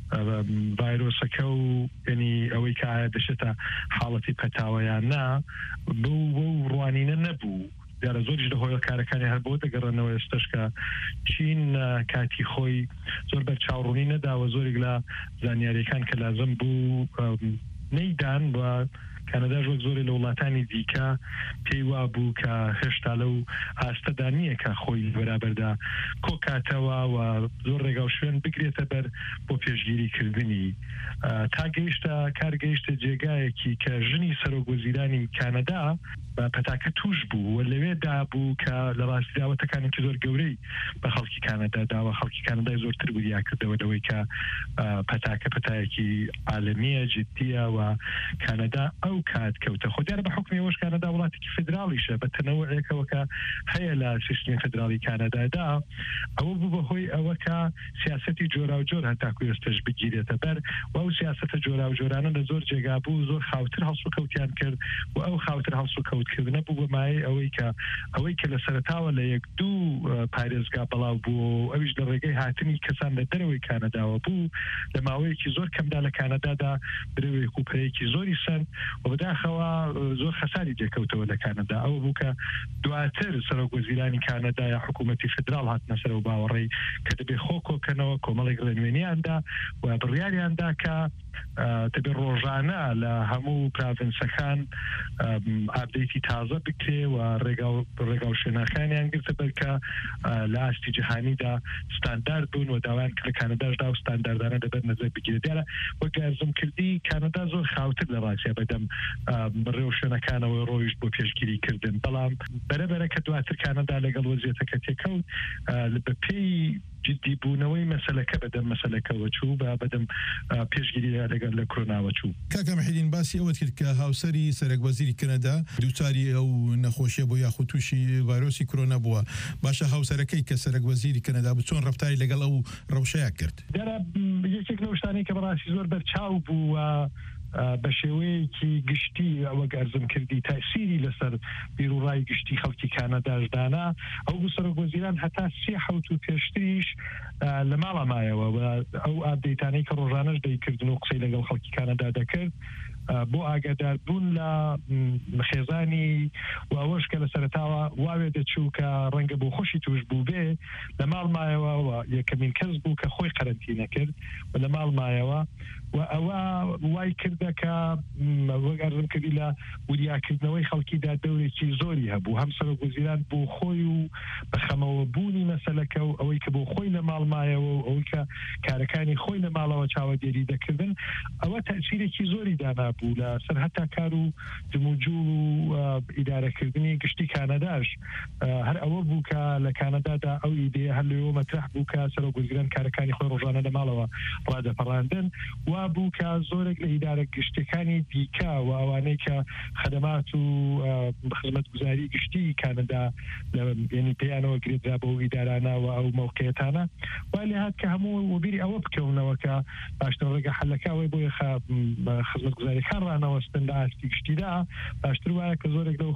ڤایرۆسەکە و ینی ئەوەی کە ئایا دەشێتە حاڵەتی پەتاوەیان نا بۆ ڕوانینە نەبوو. دیارە زۆریش لەهۆی کارەکانی هەر بۆ دەگەڕێنەوە ئێستش کە چین کاتی خۆی زۆر بەرچاوڕوونی نەداوە زۆرێک لە زانیاریەکان کە لازم بوو نەیدان و کەنەدا ژۆک زۆری لە وڵاتانی دیکە پێی وا بوو کە هێشتا لەو ئاستەدا نییە کە خۆی بەرابەردا کۆکاتەوە و زۆر ڕێگا و شوێن بگرێتە بەر بۆ پێشگیریکردنی تا گەیشتە کارگەیشتە جێگایەکی کە ژنی سەرۆکوەزیرانی کانەدا بە پەتاکە توش بوو و لەوێدا بوو کە لە ڕاستی داوەتەکانێکی زۆر گەورەی بە خەڵکی کانەدا داوە خەڵکی کانەدای زۆرتر بودیا کردەوە لەوەی کە پەتاکە پەتایەکی عالەمیە جددیە و کانەدا ئەو کات کەوتە خۆ دیارە بە حکمی ئەوەش کانەدا وڵاتێکی فدراڵیشە بە تەنەوەعێکەوە کە هەیە لە سیستمی فدراڵی کانەدادا ئەوە بوو بەهۆی ئەوە کە سیاسەتی جۆرا و جۆر هەتاکو ئێستش بگیرێتە بەر و ئەو سیاسەتە جۆرا و جۆرانە لە زۆر جێگا بوو زۆر خاوتر هەڵسوکەوتیان کرد و ئەو خاوتر هەڵسوکەوتکردنە بوو بەمایە ئەوەی کە لە سەرتاوە لە 1-2 پارێزگا بەڵاو بوو ئەویش لە ڕێگەی هاتنی کەسان لە دەرەوەی کانەداوە بوو لە ماوەیەکی زۆر کەمدا لە کانەدادا برەوەی کوپەیەکی زۆری سند و بەداخەوە زۆر خەساری دێکەوتەوە لە کانەدا ئەوە بوو کە دواتر سەرۆکوەزیرانی کانەدا یا حکوومەتی فدراڵ هاتنە سەر و باوەڕێی کە دەبێ خۆکۆکەنەوە کۆمەڵێک لە نوێنیاندا و بڕیاریاندا کە دەبێ ڕۆژانە لە هەموو پراڤنسەکان ئابدەیتی تازە بکرێ و ڕێگا و شوێنەکانیان گرتە بەرکە لە ئاستی جیهانیدا ستاندارد بوون و داوایان کە لە کانەداشدا و ستانداردانە دەبێت نەزەر بگیرێت. دیارە وەک ئەرزم کردی کانەدا زۆر خاوتر لە ڕاستیە بەدەم بڕێو شوێنەکانەوەی ڕۆیشت بۆ پێشگیریکردن بەڵام بەرەبەرە کە دواتر کانەدا لەگەڵ وەزیێتەکە تێکەوت بە پێی جدی بوونەوەی مەسەلەکە بەدەم مەسەلەکەوە چوو بە بەدەم پێشگیری لەگەڵ لە کۆرۆناوە چوو. کاکە محیدین باسی ئەوەت کرد کە هاوسەری سەرۆک وەزیری کەنەدا دووچاری ئەو نەخۆشیە بۆ یاخود تووشی ڤایرۆسی کۆرۆنا بووە باشە هاوسەرەکەی کە سەرۆک وەزیری کەنەدا بوو چۆن ڕەفتاری لەگەڵ ئەو ڕەوشەیە کرد؟ یەکێک لەو شتانەی کە بەڕاستی زۆر بەرچاو بوو بە شێوەیەکی گشتی ئەوە گەرزم کردی تاسیری لەسەر بیرروڕای گشتی خەڵکی کانەداشدانا ئەو بوو سەرۆک وەزیران هەتا 3 پێشتریش لە ماڵە مایەوە ئەو ئابدەیتانەی کە ڕۆژانەش دەیکردن و قسەی لەگەڵ خەڵکی کانەدا دەکرد بۆ ئاگادار بوون لە خێزانی و ئەوەش کە لە سەرتاوە واوێ دەچوو کە ڕەنگە بۆ خۆشی توش بوو بێ لە ماڵ مایەوە یەکەمین کەس بوو کە خۆی قەرەنتینە کرد و لە ماڵ مایەوە و ئەوە وای کردە کە وەگەرزم کردی لە وریاکردنەوەی خەڵکیدا دەورێکی زۆری هەبوو هەم سەرۆک وەزیران بۆ خۆی و بەخەمەوە بوونی مەسەلەکە و ئەوەی کە بۆ خۆی لە ماڵ مایەوە و ئەوەی کە کارەکانی خۆی لە ماڵەوە چاوەدێری دەکردن ئەوە تەسیرێکی زۆری دانا بوو لە سەر هەتا کار و جموجول و ئیدارەکردنی گشتی کانەداش هەر ئەوە بوو کە لە کانەدادا ئەو ئیدەیە هەر لەوە مەترح بوو کە سەرۆک وەزیران کارەکانی خۆی ڕۆژانە لە ماڵەوە ڕادەپەڕاندن وا بوو کە زۆرێک لە ئیدارە گشتەکانی دیکە و ئەوانەی کە خدمات و خزمەتگوزاری گشتی کانەدا ینی پێیانەوە گرێدرا بۆ ئیدارانە و ئەو موقعیتانە وا لێ هات کە هەموو وبیری ئەوە بکەونەوە کە باشتر ڕێگە حەلەکەوەی بۆ خزمەتگوزاریەکان ڕانەوەستن لە ئاستی گشتیدا باشتر وایە کە زۆرێک لەو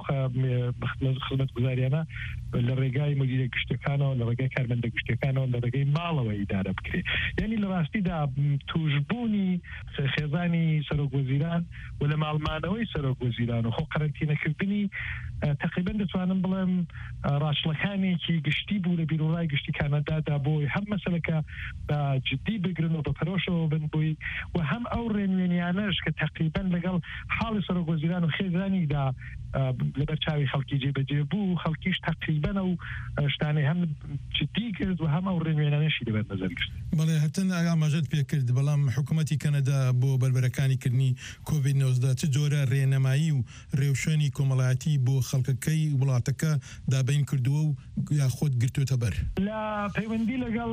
خزمەتگوزاریانە لە ڕێگای مدیرە گشتەکانەوە لە ڕێگای کارمەندە گشتەکانەوە لە ڕێگەی ماڵەوە ئیدارە بکرێت یعنی لە ڕاستیدا توشبوونی خێزانی سەرۆک وەزیران و لە ماڵمانەوەی سەرۆک وەزیران و خۆ قەرەنتینەکردنی تقریبا دەتوانم بڵێم ڕاشڵەکانێکی گشتی بوو لە بیرروڕای گشتی کانەدادا بۆی هەم مەسەلەکە بە جدی بگرن و بە پەرۆشەوە بن بووی و هەم ئەو ڕێنوێنیانەش کە تقریبا لەگەڵ حاڵی سەرۆک وەزیران و خێزانیدا لەبەر چاوی خەڵکی جێبەجێ بوو خەڵکیش تقریبا ئەو شتانەی هەم جدی کرد و هەم ئەو ڕێنوێنانەشی دەبێت نەزەر گرت. بەڵێ هەتەن ئاماژەت پێ کرد بەڵام حکوومەتی کەنەدا بۆ بەربەرەکانی کردنی کۆڤید-19 چ جۆرە ڕێنەمایی و ڕێوشێنی کۆمەڵایەتی بۆ خەڵکەکەی وڵاتەکە دابین کردووە و یا خۆت گرتوتە بەر لە پەیوەندی لەگەڵ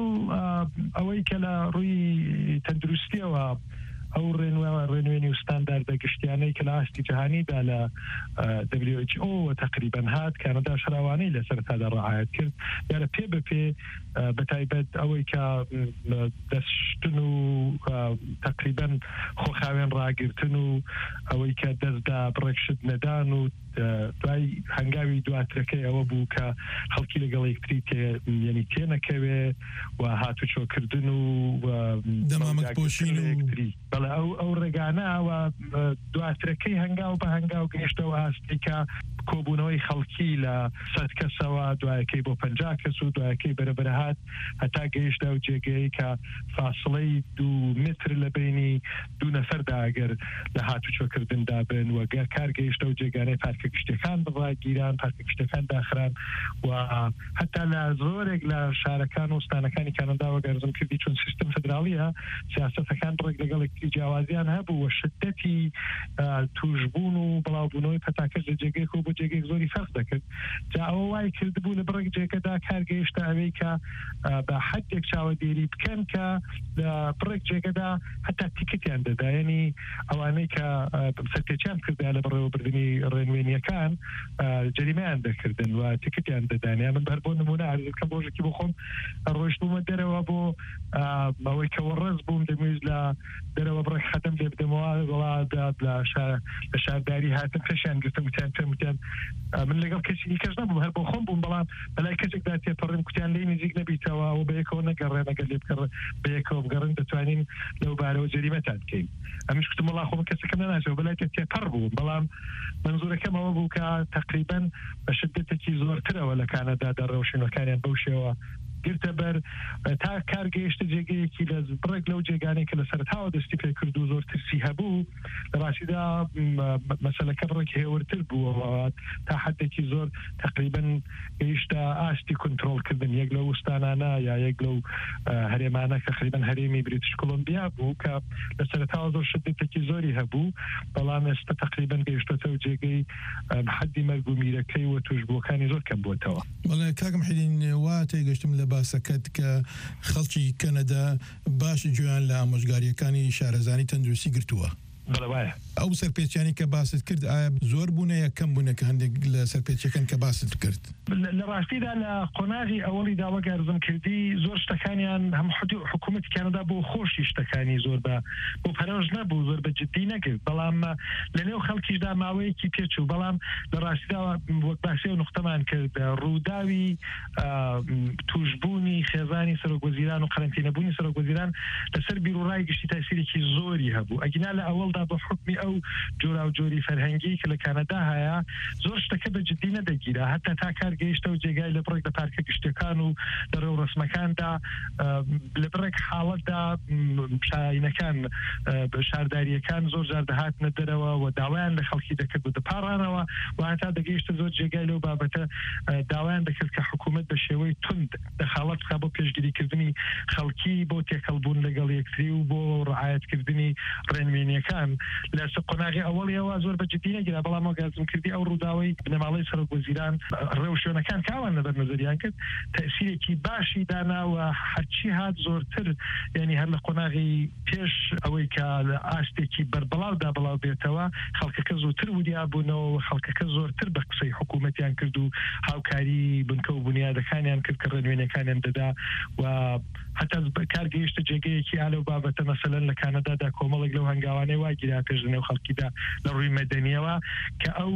ئەوەی کە لە ڕووی تەندروستیەوە ئەو ڕێنوێنی و ستانداردە گشتیانەی کە لە ئاستی جەهانیدا لە WHO تقریبا هات کانەدا شراوانەی لەسەر تادا ڕعایەت کرد یارە پێ بەپێ بەتایبەت ئەوەی کە دەستشتن و تقریبا خۆخاوێن ڕاگرتن و ئەوەی کە دەستدا بڕێکشت نەدان و دوای هەنگاوی دواترەکەی ئەوە بوو کە خەڵکی لەگەڵ یەکتری یعنی تێنەکەوێ و هاتوچۆکردن و دەمامەکپۆشین و بەڵێ ئەو ڕێگانەوە دواترەکەی هەنگاو بە هەنگاو گەیشتەوە ئاستیکە کۆبوونەوەی خەڵکی لە 100 کەسەوە دوایەکەی بۆ 50 کەس و دوایەکەی بەرەبەر هات هەتا گەیشتە و جێگەی کە فاصلەی 2 متر لە بینی 2 نەفەردا ئەگەر لە هاتوچۆکردندا بن و کار گەیشتە و جێگانەی پارکە گشتەکان بڕاگیران پارکە گشتەکان داخران و هەتا لە زۆرێک لە شارەکان و ستانەکانی کانەدا وەگەرزم کردی چون سیستم فدرالیە سیاسەتەکان ڕێک لەگەڵ جیاوازیان هەبوو و شدەتی توشبوون و بڵاوبوونەوەی پەتاکەش لە جێگەی بۆ جێگەی زۆری فەرق دەکرد جا ئەوە وای کرد بوو لە بڕێک جێگەدا کارگەیشتە ئەوەی کە بە حدێک چاوەدێری بکەن کە بڕێک جێگەدا هەتا تیکتیان دەدا ینی ئەوانەی کە سەرپێچیان کردیا لە بڕێوەبردننی ڕێنوێنیەکان جەریمەیان دەکردن و تیکتیان دەدانیا من بەر بۆ نمونە ئارزەکەم ڕۆژێکی بۆ خۆم ڕۆیشتبوومە دەرەوە بۆ ئەوەی کە وەڕێز بووم دەمویست لە دەرەوە بڕێک خەتم لێ بدەمەوە وڵاتدا لە شارداری هاتن پێشیان گرتم وتیان پێم من لەگەڵ کەسی کەس نەبووم هەر بۆ خۆم بووم بەڵام بەلای کەسێکدا تێپەڕیم کوتیان لێ نزیک نەبیتەوە و بەیەکەوە نەگەڕێن ئەگەر لێ بەیەکەوە بگەڕن دەتوانین لەو بارەوە جەریمەتان بکەین ئەمیش کوتم وەڵا خۆم کەسەکەم نەناسەوە بەلای تێپەڕ بووم بەڵام منزورەکەم ئەوە بوو کە تقریبا بە شدەتێکی زۆرترەوە لە کانەدادا ڕێوشێنەکانیان بەو شێوە گرتە بەر تا کارگەیشتە جێگەیەکی لە بڕێک لەو جێگانەی کە لە سەرتاوە دەستی پێ کرد و زۆر ترسی هەبوو لە ڕاستیدا مەسەلەکە بڕێک هێورتر بووە تا حدێکی زۆر تقریبا گەیشتە ئاستی کنترۆلکردن یەک لەو وستانانە یا یەک لەو هەرێمانە کە خەریبەن هەرێمی بریتیش کۆلۆمبیا بوو کە لە سەرتاوە زۆر شدەتێکی زۆری هەبوو بەڵام ئێستا تقریبا گەیشتەوە جێگەی حدی مەرگ و میرەکەی و توشبووەکانی زۆر کەم بووەتەوە. بەڵێ کاکم حیدین وا تێگەشتم لە باسەکەت کە خەڵکی کەنەدا باش گوێیان لە ئامۆژگاریەکانی شارەزانی تەندروستی گرتووە. ئەو سەرپێچیانی کە باست کرد ئایا زۆر بوونە یا کەم بوونە کە هەندێک لە سەرپێچەکان کە باست کرد لە ڕاستیدا لە قۆناغی ئەوەڵی داوە گارزم کردی زۆر شتەکانیان هەم حکوومەتی کانادا بۆ خۆشی شتەکانی زۆر بۆ پەرۆژ نەبوو زۆر بە جددی نەگرت بەڵام لە نێو خەڵکیشدا ماوەیەکی پێچوو بەڵام لە ڕاستیدا وەک باسی و نقطەمان کرد ڕووداوی توشبوونی خێزانی سەرۆکوەزیران و قەرەنتینەبوونی سەرۆکوەزیران لەسەر بیرروڕای گشتی تاسیرێکی زۆری هەبوو ئەگینا لە ئەوەڵدا بە حکمی ئەو جۆرا و جۆری فەرهەنگی کە لە کانادا هەیە زۆر شتەکە بە جددی نەدەگیرە هەتا تا کار گەیشتە و جێگای لە بڕێک لە پارکە گشتەکان و لە ڕێو ڕسمەکاندا لە بڕێک حاڵەتدا شاینەکان شارداریەکان زۆر جار دەهاتنە دەرەوە و داوایان لە خەڵکی دەکرد و دەپاڕانەوە و هەتا دەگەیشتە زۆر جێگای لەو بابەتە داوایان دەکرد کە حکوومەت بە شێوەی تند دەخاڵەت بخا بۆ پێشگیریکردنی خەڵکی بۆ تێکەڵبوون لەگەڵ یەکتری و بۆ ڕعایەتکردنی ڕێنمێنیەکان لە قۆناغی ئەوەڵیەوە زۆر بە جددی نەگیرا بەڵام وەگازم کردی ئەو ڕووداوی بنەماڵەی سەرۆکوەزیران ڕێو شوێنەکان کاوان لەبەر نەزەریان کرد تەسیرێکی باشی داناوە هەرچی هات زۆرتر یعنی هەر لە قۆناغی پێش ئەوەی کە ئاستێکی بەربەڵاودا بڵاو بێتەوە خەڵکەکە زۆرتر ودیا بوونەوە خەڵکەکە زۆرتر بە قسەی حکوومەتیان کرد و هاوکاری بنکە و بنیادەکانیان کرد کە ڕێنوێنەکانیان دەدا و حتا کارگەیشتە جێگەیەکی ئالە و بابەتە مەسەلەن لە کانادادا کۆمەڵێک لەو هەنگاوانەی واگیرا پێش لەنێو خەڵکیدا لە ڕووی مەدەنیەوە کە ئەو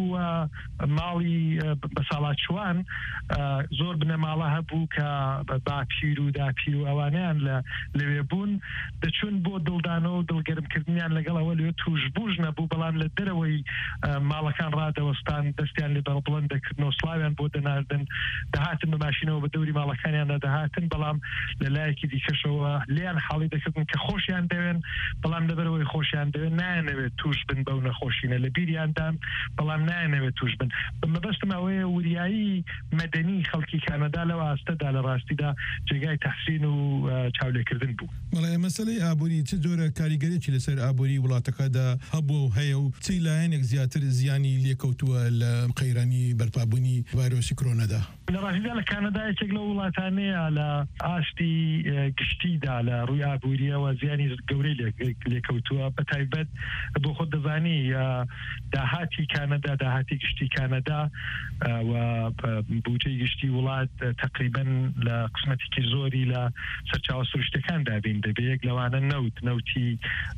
ماڵی بە ساڵات چوان زۆر بنەماڵە هەبوو کە باپیر و داپیر و ئەوانیان لەوێ بوون دەچون بۆ دڵدانەوە و دڵگەرمکردنیان لەگەڵ ئەوە لێ توشبوژ نەبوو بەڵام لە دەرەوەی ماڵەکان ڕادەوەستان دەستیان لێ بەڵند دەکردنەوە سلاویان بۆ دەناردن دەهاتن بە ماشینەوە بە دەوری ماڵەکانیاندا دەهاتن بەڵام لە لایەکی دیکەشەوە لیان حاڵی دەکردن کە خۆشیان دەوێن بەڵام لەبەرەوەی خۆشیان دەوێن نایەنەوێت توش بن بەو نەخۆشینە لە بیریاندان بەڵام نایەنەوێت توش بن مەبەستم ئەوەیە وریایی مەدەنی خەڵکی کانادا لەو ئاستەدا لە ڕاستیدا جێگای تەحسین و چاولێکردن بوو. بەڵێ مەسەلەی ئابووری چ جۆرە کاریگەرێکی لەسەر ئابووری وڵاتەکەدا هەبوو و هەیە و چی لایەنێک زیاتر زیانی لێکەوتووە لە قەیرانی بەرپابوونی ڤایرۆسی کۆرۆنادا؟ لە ڕاستیدا لە کانادا یەکێک لە وڵاتانەیە لە ئاستی گشتیدا لە ڕووی ئابووریەوە زیانی گەورەی لێکەوتووە بە تایبەت بۆ خۆت دەزانی داهاتی کانادا داهاتی گشتی کانادا و بودجەی گشتی وڵات تقریبا لە قسمەتێکی زۆری لە سەرچاوە سروشتەکان دابین دەبێت یەک لەوانە نەوتی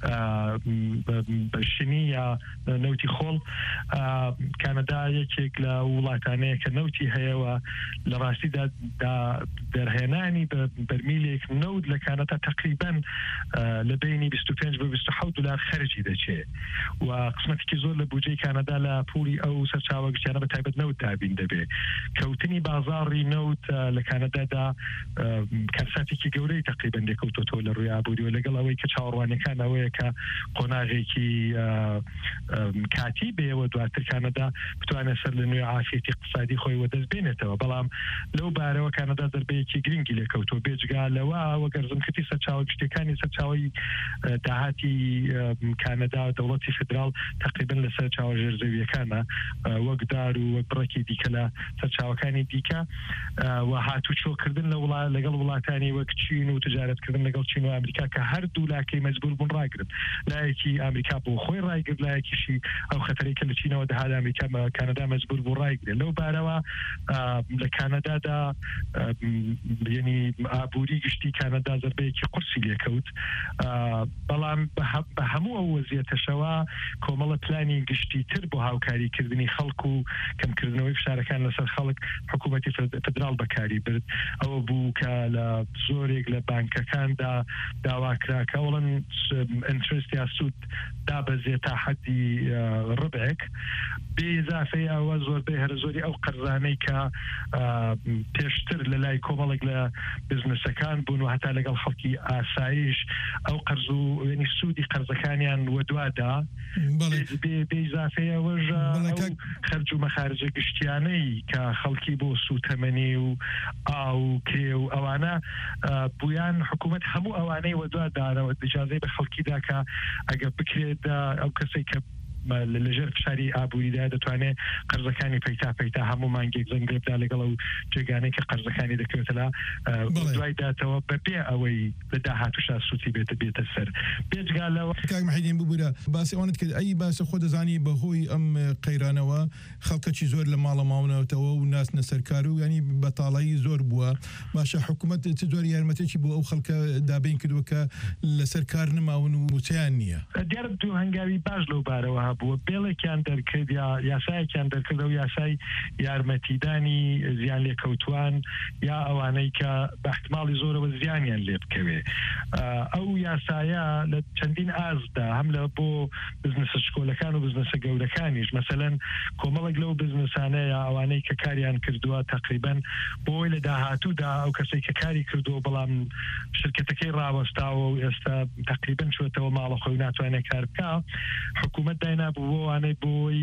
شنی یا نەوتی خۆڵ کانادا یەکێک لە وڵاتانەیە کە نەوتی هەیەەوە لە ڕاستیدا دەرهێنانی بەرمیلێک نەوت لە کانادا تقریبا لە بینی 25 بۆ 27 دلار خەرجی دەچێت و قسمەتێکی زۆر لە بودجەی کانادا لە پولی ئەو سەرچاوە گشتیانە بە تایبەت نەوت دابین دەبێت کەوتنی بازاڕی نەوت لە کانادادا کارساتێکی گەورەی تقریبا لێکەوتۆ لە ڕووی ئابووری و لەگەڵ ئەوەی کە چاوەڕوانەکان ئەوەیە کە قۆناغێکی کاتی بێەوە دواتر کانادا بتوانێت سەر لە نوێ عافیەتی اقتصادی خۆی وەدەست بێنێتەوە بەڵام لەو بارەوە کانادا دەربەیەکی گرنگی لێکەوتۆ بێجگا لەوە وەگەرزم کردی سەرچاوە گشتەکانی سەرچاوی داهاتی کانادا و دەوڵەتی فدرال تقریبا لە سەرچاوە ژێرزەویەکانە وەکدار و وەک بڕێکی دیکە لە سەرچاوەکانی دیکە و هاتوچۆکردن لەگەڵ وڵاتانی وەک چین و تجارەتکردن لەگەڵ چین و ئەمریکا کە هەردوو لاکەی مەجبور بوون ڕاگرن لایەکی ئەمریکا بۆ خۆی ڕایگرت لایەکیشی ئەو خەتەرەی کە لە چینەوە دەهات ئەمریکا کانادا مەجبور بوو ڕایگرێت لەو بارەوە لە کانادادا یعنی ئابووری گشتی کانادا زەربەیەکی قورسی لێکەوت بەڵام بە هەموو ئەو وەزیەتەشەوە کۆمەڵە پلانی گشتی تر بۆ هاوکاریکردنی خەڵک و کەمکردنەوەی فشارەکان لەسەر خەڵک حکوومەتی فدرال بەکاری برد ئەوە بوو کە لە زۆرێک لە بانکەکاندا داواکراکە وڵەن ئینترست یا سوود دابەزێت تا حەدی ڕبعێک بإضافة أو زور بها رزوري أو قرزاني كا تشتر للاي كومالك لبزنس كان بونو حتى لقى الخلقي آسايش أو قرزو يعني السودي قرزكانيان ودوادا بإضافة وجه أو خرجوا مخارج قشتياني كخلقي بو سوتمني أو كيو أو أنا بويان حكومة همو أواني ودوادا وإجازة بخلقي داكا أقب بكريد أو كسيك لەژێر فشاری ئابووریدا دەتوانێت قەرزەکانی پەیتا هەموو مانگێک زەنگێبدا لەگەڵ و جێگانەی کە قەرزەکانی دەکەوێتە لە دوای داتەوە بەبێ ئەوەی لە داهاتووشا سووتی بێتە سەر بێجگالەوە کاک محیدین ببوورە باسی ئەوانت کرد ئەی باسە خۆ دەزانی بەهۆی ئەم قەیرانەوە خەڵکەکی زۆر لە ماڵە ماونەوەتەوە و ناسنە سەرکار و ینی بەتاڵایی زۆر بووە باشە حکوومەت چ زۆر یارمەتێکی بۆ ئەو خەڵکە دابین کردووە کە لەسەر کار نماون و موچیان نییە دیارە دوو هەنگاوی باش لەو بارەوە بووە بێڵێکیان دەرکرد یا یاسایەکیان دەرکرد و یاسای یارمەتیدانی زیان لێکەوتوان یا ئەوانەی کە بە احتماڵی زۆرەوە زیانیان لێ بکەوێ ئەو یاسایە لە چەندین ئازدا هەم لە بۆ بزنسە شکۆلەکان و بزنسە گەورەکانیش مەسەلەن کۆمەڵێک لەو بزنسانەیە ئەوانەی کە کاریان کردووە تقریبا بۆی لە داهاتوودا ئەو کەسێک کە کاری کردووە بەڵام شرکتەکەی ڕاوەستاوە و ئێستا تقریبا چوەتەوە ماڵە خۆی ناتوانێت کار بکە حکوومەت داینابوو بۆوانەی بۆی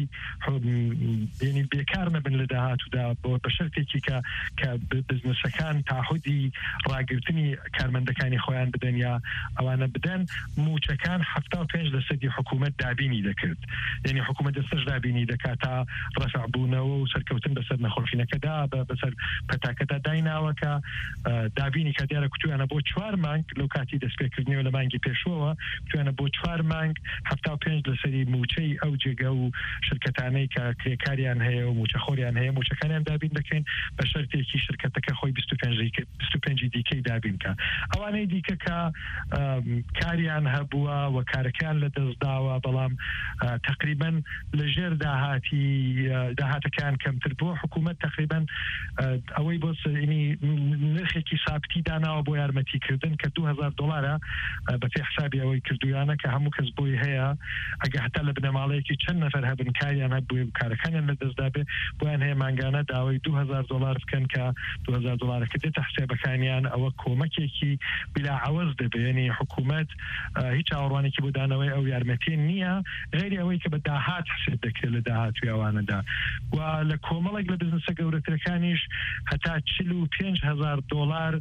ینی بێکار نەبن لە داهاتوودا بۆ بە شەرتێکی کە بزنسەکان تاحودی ڕاگررتنی کارمەندەکانی خۆیان بدەن یا ئەوانە بدەن موچەکان 75% حکوومەت دابینی دەکرد یعنی حکوومەت دەستش دابینی دەکات تا ڕەفعبوونەوە و سەرکەوتن بەسەر نەخۆشینەکەدا بەسەر پەتاکەدا دایناوەکە دابینی کە دیارە کوتویانە بۆ 4 مانگ لەو کاتی دەستپێکردنیەوە لە مانگی پێشوەوە کوتویانە بۆ 4 مانگ 75 لەسەری موچەی ئەو جێگە و شرکتانەی کە کرێکاریان هەیە و موچەخۆریان هەیە موچەکانیان دابین دەکەین بە شەرتێکی شرکتەکە خۆی 25 دیکەی دابینکە ئەوانەی دیکە کە کاریان هەبووە و کارەکان لە دەستداوە بەڵام تقریبا لەژێر داهاتەکان کەمتر بووە حکوومەت تقریبا ئەوەی بۆ نرخێکی سابتی داناوە بۆ یارمەتیکردن کە $2000 بەپێ حسابی ئەوەی کردویانە کە هەموو کەس بۆی هەیە ئەگە هەتا لە بنەماڵەیەکی چەند نەفەر هەبن کاریان هەبووی کارەکانیان لە دەستدا بێ بۆیان هەیە مانگانە داوای $2000 بکەن کە $2000 دێتە حسێبەکانیان ئەوە کۆمەکێکی بلا عوەز دەبێنی حکوومەت هیچ ئاوەڕوانێکی بۆ دانەوەی ئەو یارمەتی نییە غیری ئەوەی کە بە داهات حسێب دەکرێت لە داهاتوی ئەوانەدا و لە کۆمەڵێک لە بزنسە گەورەترەکانیش هەتا $45,000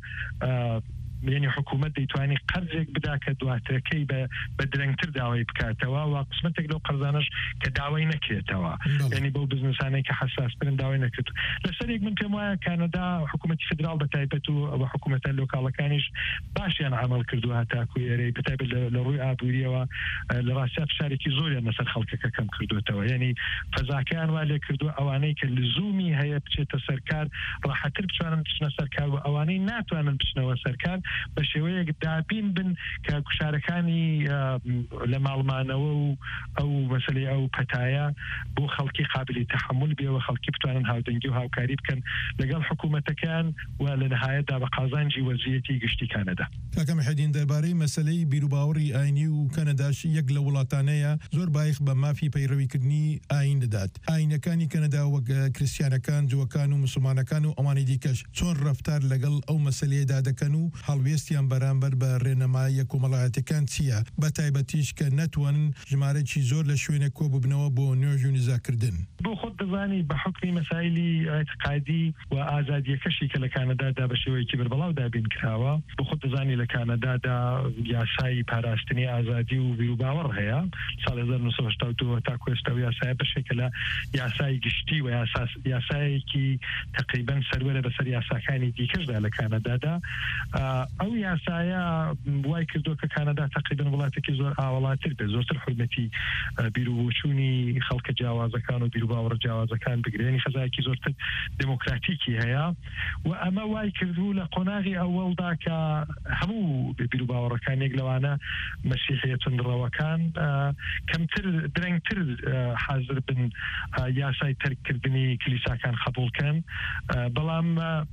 یعنی حکوومەت دەیتوانی قەرزێک بدا کە دواترەکەی بە درەنگتر داوای بکاتەوە و قسمەتێک لەو قەرزانەش کە داوای نەکرێتەوە یعنی بەو بزنسانەی کە حساسبن داوای نەکرێت لەسەرێک من پێم وایە کانەدا حکوومەتی فدرال بە تایبەت و ئەوە حکوومەتە لۆکاڵەکانیش باشیان عمل کردووە هەتاکو ئێرەی بە تایبەت لە ڕووی ئابووریەوە لە ڕاستیا فشارێکی زۆریان لەسەر خەڵکەکە کەم کردوێتەوە یعنی فەزاکەیان وا لێ کردووە ئەوانەی کە لزومی هەیە بچێتە سەرکار ڕاحەتر بتوانن بچنە سەرکار و ئەوانەی ناتوانن بچنەوە سەرکار بە شێوەیەک دابین بن کە کوشارەکانی لە ماڵمانەوە و ئەو مەسەلەی ئەو پەتایە بۆ خەڵکی قابلی تەحمل بێەوە خەڵکی بتوانن هاودەنگی و هاوکاری بکەن لەگەڵ حکوومەتەکان و لە نهایەتدا بە قازانجی وەزیەتی گشتی کانەدا. کاکە محیدین دەربارەی مەسەلەی بیرروباوەڕی ئاینی و کەنەداش یەک لە وڵاتانەیە زۆر بایخ بە مافی پەیڕەویکردنی ئاین دەدات. ئاینەکانی کەنەدا وەک کریسیانەکان جوەکان و مسلمانەکان و ئەوانی دیکەش چۆن ڕەفتار لەگەڵ ئەو مەسەلەیەدا دەکەن و هەڵوێستیان بەرامبەر بە ڕێنەمایە کۆمەڵایەتەکان چییە بە تایبەتیش کە نەتوانن ژمارەی زۆر لە شوێنە کۆ ببنەوە بۆ نوێژ و نزاکردن بۆ خۆت دەزانی بە حکمی مەسایلی ئاعتقادی و ئازادیەکەشی کە لە کانەدادا بە شێوەیەکی بەربەڵاو دابین کراوە بۆ خۆت دەزانی لە کانەدادا یاسای پاراستنی ئازادی و بیرروباوەڕ هەیە ساڵ 1982 تا کوێستەوە یاسایە بەشێکە لە یاسای گشتی و یاسایەکی تقریبا سەروەرە بەسەر یاساکانی دیکەشدا لە کانەدادا ئەو یاسایە وای کردووە کە کانەدا تقریبا وڵاتێکی زۆر ئاوەڵاتر بێ زۆرتر حرمەتی بیرروبوچوونی خەڵکە جیاوازەکان و بیرروباوەڕ جیاوازەکان بگرێنی فەزایەکی زۆرتر دموکراتیکی هەیە و ئەمە وای کردوو لە قۆناغی ئەوەڵدا کە هەموو بیرروباوەڕەکانێک لەوانە مەسیحیەتن ڕەوەکان کەمتر درەنگتر حاضر بن یاسای تەرککردنی کلیساکان قبولکەن بەڵام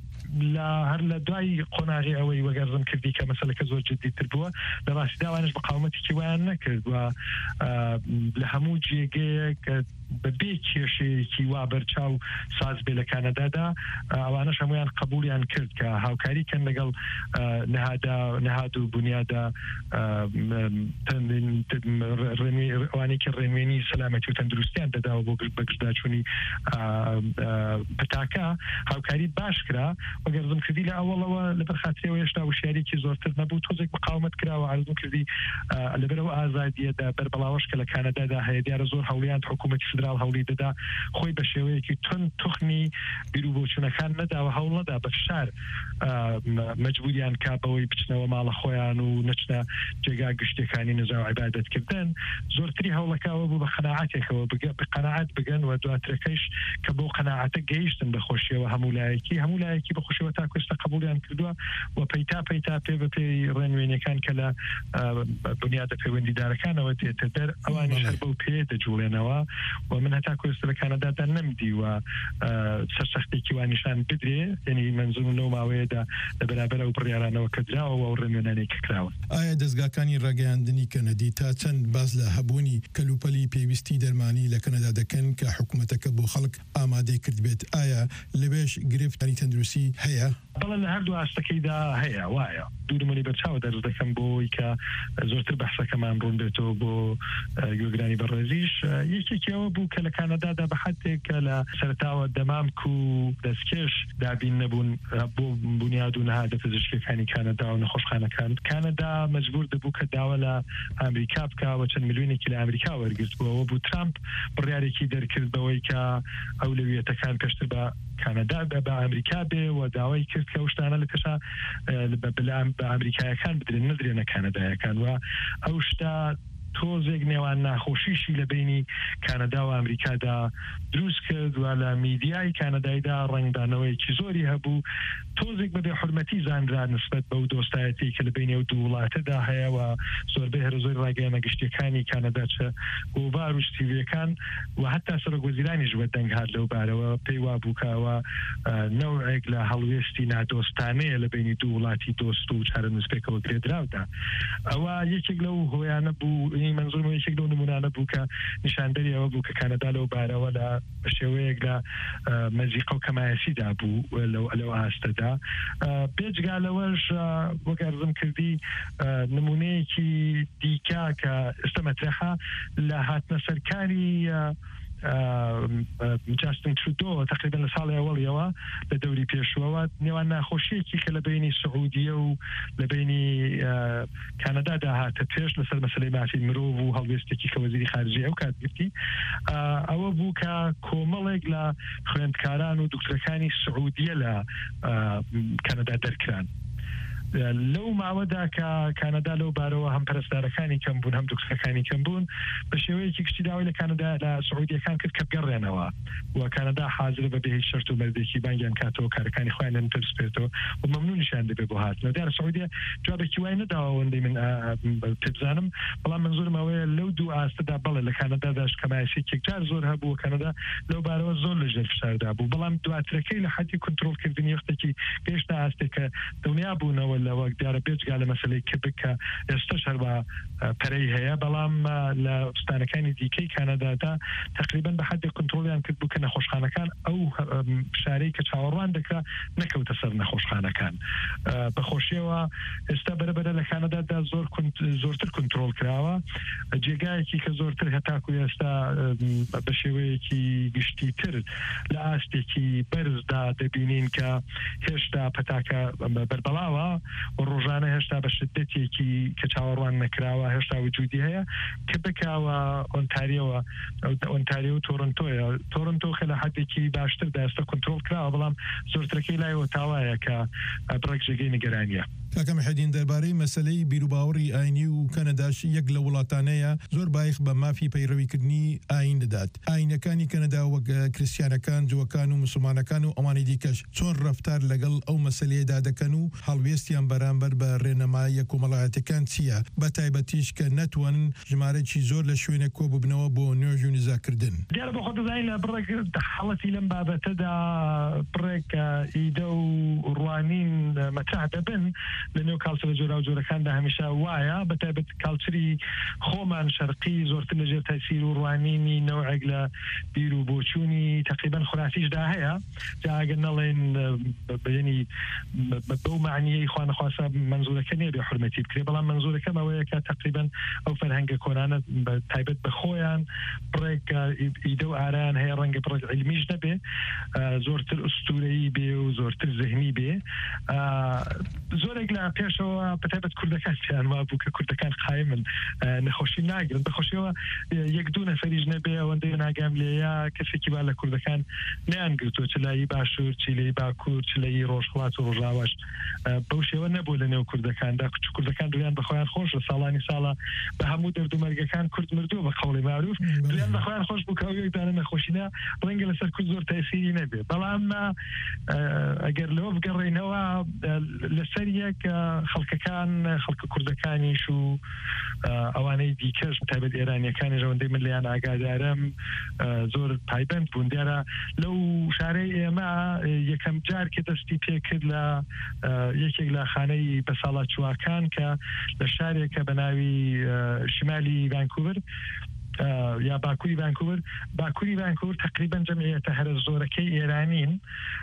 هەر لە دوای قۆناغی ئەوەی وەگەرزم کردی کە مەسەلەکە زۆر جدیتر بووە لە ڕاستی داوانش بەقاومەتێکی وایان نەکرد و لە هەموو جێگەیەک بەبێ کێشەیەکی وا بەرچاو ساز بێ لە کانەدادا ئەوانەش هەمویان قبولیان کرد کە هاوکاری کەن لەگەڵ نەهاد و بنیادا ئەوانەی کە ڕێنوێنی سەلامەتی و تەندروستیان دەداوە بۆ بەگشتداچوونی پتاکە هاوکاری باش کرا وەگەر کردی لە ئەوڵەوە لەبەر خاطرەوە هێشتا وشیارێکی زۆرتر نەبوو تۆزێک مقاومت کراوە ئارزوو کردی لەبەرەوە ئازادیەدا بەربەڵاوەش کە لە کانەدادا هەیە دیارە زۆر هەوڵیان حکوومەتی فدرال هەوڵی دەدا خۆی بە شێوەیەکی تون توخنی بیر و بۆچوونەکان نەداوە هەوڵ نەدا بە فشار مەجبوریان کا بەوەی بچنەوە ماڵە خۆیان و نەچنە جێگا گشتەکانی نەجا و عیبادەتکردن زۆرتری هەوڵەکەوە بوو بە قەناعەتێکەوە بە قەناعەت بگەن و دواترەکەیش کە بۆ قەناعەتە گەیشتن بەخۆشیەوە هەمولایەکی بەخۆشیەوە تا کوێستە قبولیان کردووە و پەیتا پێ بە پێی ڕێنوێنەکان کە لە بنیادە پەیوەندیدارەکانەوە تێتە دەر ئەوانی هەر بەو پێ دەجوڵێنەوە و من هەتا کوێستە لە کانەدادا نەمدی و سەرسەختێکی وانیشان بدرێ یعنی منزوم لەو ماوەیەدا لە بەرابەر ئەو بڕیارانەوە کە دراوە و ڕێنوێنانێک کراوە. ئایا دەستگاکانی ڕاگەیاندنی کەنەدی تا چەند باز لە هەبوونی کەلوپەلی پێویستی دەرمانی لە کەنەدا دەکەن کە حکوومەتەکە بۆ خەڵک ئامادەی کرد بێت ئایا لەبێش گرفتنی تەندروستی هەیە؟ بەڵێ لە هەردوو ئاستەکەیدا هەیە وایە دوورمەلی بەرچاوە دەرز دەکەم بۆی کە زۆرتر بەحسەکەمان ڕوون بێتەوە بۆ گوێگرانی بەڕێزیش یەکێکەوە بوو کە لە کانەدادا بە حدێک کە لە سەرتاوە دەمامک و دەستکێش دابین نەبوون بۆ بنیاد و نەهادە پزیشکەکانی کانەدا و نەخۆشخانەکان کانەدا مەجبور دەبوو کە داوا لە ئەمریکا بکەوە چەند میلیۆنێکی لە ئەمریکا وەرگرت بووەوە بوو ترامپ بڕیارێکی دەرکرد بەوەی کە ئەولویەتەکان پێشتر بە کانەدا بە ئەمریکا بێ و داوای کرد کە شتانە لە کەشا بە ئەمریکایەکان بدرێن نەدرێنە کانەدایەکان و ئەو شتا تۆزێک نێوان ناخۆشیشی لە بینی کانەدا و ئەمریکادا دروست کرد و لە میدیای کانەدایدا ڕنگدانەوەیکی زۆری هەبوو تۆزێک بەبێ حرمەتی زانرا نسبەت بەو دۆستایەتی کە لە بینی ئەو دوو وڵاتەدا هەیە و زۆربەی هەر زۆر ڕاگەیەنە گشتیەکانی کانەدا چە گۆڤار و شتیڤەکان و هەتا سەرۆکوەزیرانیش بەدەنگ هات لەو بارەوە پێی وا بووکەوە نەوعێک لە هەڵوێستی نادۆستانەیە لە بینی دوو وڵاتی دۆست و چارە نسبێکەوە گرێدراودا ئەوە یەکێک لەو هۆیانە بوو منزور یەکێک لەو نمونانە بوو کە نیشاندەری ئەوە بوو کە کانەدا لەو بارەوە لە شێوەیەک لە مەزیقە و کەمایەسیدا بوو لەو ئاستەدا پێجگا لەوەش وەگەرزم کردی نمونەیەکی دیکە کە ئێستا مەترەحە لە هاتنە سەرکاری جاستن ترودۆ تقریبا لە ساڵی ئەوەڵیەوە لە دەوری پێشوەوە نێوان ناخۆشیەکی کە لە بینی سعودیە و لە بینی کانەدادا هاتە پێش لەسەر مەسلەی مافی مرۆڤ و هەڵوێستێکی کە وەزیری خارجی ئەو کات گرتی ئەوە بوو کە کۆمەڵێک لە خوێندکاران و دکتۆرەکانی سعودیە لە کانەدا دەرکران لەو ماوەدا کە کانەدا لەو بارەوە هەم پەرستارەکانی کەم بوون هەم دکتۆرەکانی کەم بوون بە شێوەیەکی کشتی داوای لە کانەدا لە سعودیەکان کرد کە بگەڕێنەوە و کانەدا حاضر بە بێ هیچ شەرت و مەردێکی بانگیان کاتەوە کارەکانی خۆیان لەن پرسپێتەوە و مەمنونیشیان دەبێ بۆ هاتنە دیارە سعودیە جوابێکی وای نەداوەوەندەی من پێبزانم بەڵام منزورم ئەوەیە لەو دوو ئاستەدا بەڵێ لە کانەداداش کەمایەسێکێک جار زۆر هەبوو کانەدا لەو بارەوە زۆر لەژێر فشاردا بوو بەڵام دواترەکەی لە حەدی کنترۆلکردنی وەختێکی گەیشتە ئاستێکە دڵنیا بوونەوە لەوە دیارە بێجگا لە مەسلەی کبک کە ئێستاش هەر بە پەرەی هەیە بەڵام لە ستانەکانی دیکەی کانەدادا تقریبا بە حەدی کنترۆلیان کرد بوو کە نەخۆشخانەکان ئەو شارەی کە چاوەڕوان دەکرا نەکەوتە سەر نەخۆشخانەکان بەخۆشیەوە ئێستا بەرەبەرە لە کانەدادا زۆرتر کنترۆل کراوە جێگایەکی کە زۆرتر هەتاکو ئێستا بە شێوەیەکی گشتیتر لە ئاستێکی بەرزدا دەبینین کە هێشتا پەتاکە بەربەڵاوە ڕۆژانە هێشتا بە شدەتێکی کە چاوەڕوان نەکراوە هێشتا وجودی هەیە کە بکاوە ئۆنتاریۆ و تۆرنتۆ خە لە حدێکی باشتردا ئێستا کنترۆل کراوە بەڵام زۆرترەکەی لایەوە تاوایە کە بڕێک ژێگەی نیگەرانیە. کاکە محەدین دەربارەی مەسلەی بیرروباوەڕی ئاینی و کەنەداش یەک لە وڵاتانەیە زۆر بايخ بە مافی پەیڕەویکردنی ئاین دەدات ئاینەکانی کەنەدا وەک کریسیانەکان جوەکان و مسلمانەکان و ئەوانی دیکەش چۆن ڕەفتار لەگەڵ ئەو مەسلەیەدا دەکەن و هەڵوێستیان بەرامبەر بە ڕێنەمایە کۆمەڵایەتەکان چییە بە تایبەتیش کە نەتوانن ژمارەی زۆر لە شوێنە کۆ ببنەوە بۆ نوێژ و نزاکردن دیارە بۆ خۆ دەزانین لە بڕێک حاڵەتی لەم بابەتەدا بڕێک ئیدە و ڕوانین مەتاع دەبن لە نێو کالچرە جۆرا و جۆرەکاندا هەمیشە وایە بەتایبەت کالچری خۆمان شەرقی زۆرتر لەژێر تاثیر و ڕوانینی نەوعێک لە بیر و بۆچوونی تقریبا خورافیشدا هەیە جا ئەگەر نەڵێن بەینی بەو معنیەی خوا نەخواسە منزورەکە نێ بێ حرمەتی بکرێ بەڵام منزورەکەم ئەوەیە کە تقریبا ئەو فەرهەنگە کۆنانە تایبەت بە خۆیان بڕێک ئیدە و ئاران هەیە ڕەنگە بڕێک علمیش نەبێ زۆرتر ئوستورەیی بێ و زۆرتر زەهنی بێ زۆرێک لە پێشەوە بەتایبەت کوردەکان چیان وا بوو کە کوردەکان قایمن نەخۆشی ناگرن بەخۆشیەوە یەک دوو نەفەریش نەبێ ئەوەندەی ناگام لێیە کەسێکی وا لە کوردەکان نیان گرتووە چ لای باشوور چی لەی باکوور چ لەی ڕۆژهەڵات و ڕۆژاواش بەو شێوە نەبوو لە نێو کوردەکاندا کوردەکان دویان بەخۆیان خۆش لە ساڵانی ساڵە بە هەموو دەردومەرگەکان کورد مردووە بە قەوڵی معروف دویان بەخۆیان خۆش بوو کە ئەو یەکدانە نەخۆشینە ڕەنگە لەسەر کورد زۆر تەسیری نەبێ بەڵام ئەگەر لەوە بگەڕێنەوە لەسەر یەک خەڵکەکان خەڵکە کوردەکانیش و ئەوانەی دیکەش تایبەت ئێرانیەکانی ژەوەندەی من لەیان ئاگادارم زۆر پایبند بوون دیارە لەو شارەی ئێمە یەکەم جار کە دەستی پێکرد لە یەکێک لە خانەی بە ساڵات چواکان کە لە شارێکە بە ناوی شمالی ڤانکوڤر یا باکووری ڤانکوڤر تقریبا جەمعیەتە هەرە زۆرەکەی ئێرانین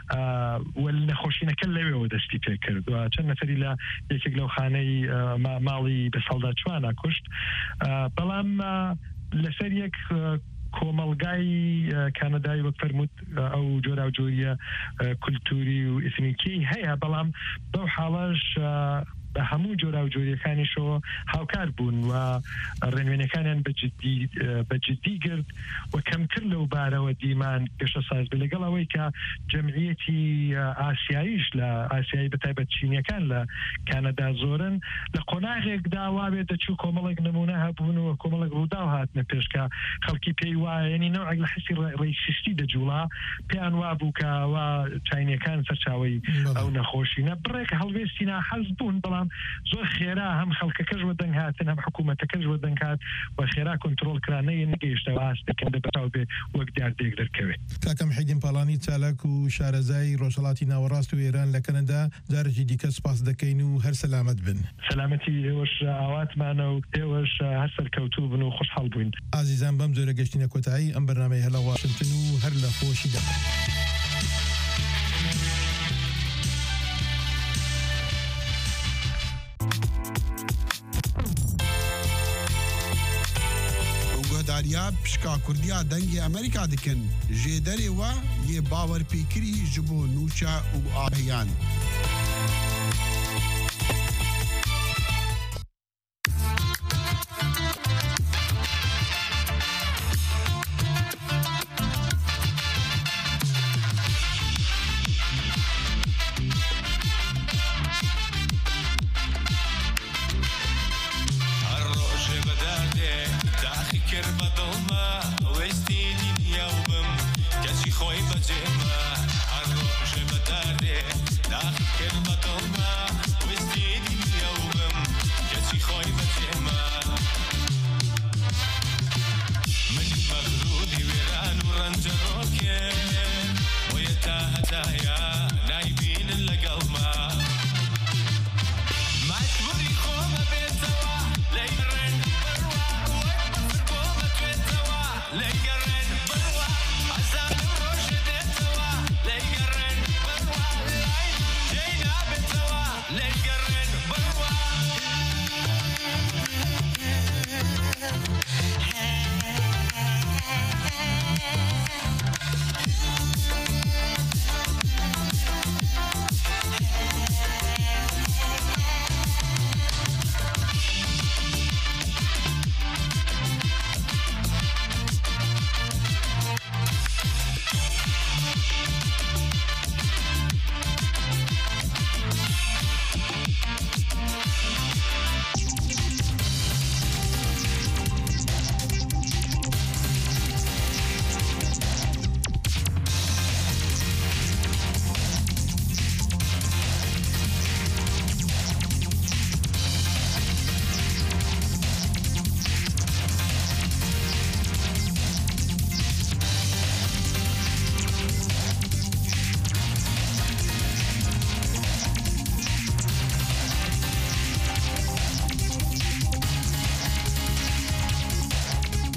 نەخۆشینەکە لەوێەوە دەستی پێکرد و چەند نەفەری لە یەکێک لەو خانەی ماڵی بە ساڵدا چوانە کوشت بەڵام لەسەر یەک کۆمەڵگای کانەدای وەک فەرمووت ئەو جۆرا و جۆریە کولتوری و ئیثنیکی هەیە بەڵام بەو حاڵەش بە هەموو جۆرا و جۆریەکانیشەوە هاوکار بوون و ڕێنوێنەکانیان بە جددی گرت و کەمتر لەو بارەوە دیمان گەشە ساز بێ لەگەڵ ئەوەی کە جەمعیەتی ئاسیاییش لە ئاسیایی بەتایبەت چینیەکان لە کانەدا زۆرن لە قۆناغێکدا وابێت دەچوو کۆمەڵێک نمونە هەبوون و کۆمەڵێک ڕوودا و هاتنە پێشکە خەڵکی پێی وایە ینی نەوعێک لە حسی ڕێیسیستی دەجوڵا پێیان وابوو کە وا چاینیەکان سەرچاوەی ئەو نەخۆشینە بڕێک هەڵوێستی ناحەز بوون بەڵام زۆر خێرا هەم خەڵکەکەش وە دەنگ هاتن هەم حکوومەتەکەش وە دەنگ هات و خێرا کۆنترۆل کرانەیە نەگەیشتەوە ئاستەکەن دەبێتەوە بێ وەک دیاردێک دەرکەوێت کاکەم حەیدین پاڵانی چالاک و شارەزای ڕۆژهەڵاتی ناوەڕاست و ئێران لە کەنەدا جارێکی دیکە سپاس دەکەین و هەر سەلامەت بن سەلامەتی ئێوەش ئاواتمانە و ئێوەش هەر سەرکەوتوو بن و خۆشحاڵ بووین ئازیزان بەم جۆرە گەشتینە کۆتایی ئەم بەرنامەی هەلە واشنگتن و هەر لە خۆشی دەبن داریا پشکا کوردیا دنگی امریکا دکن جدری و یه باور پیکری جبو نوچا و آبیان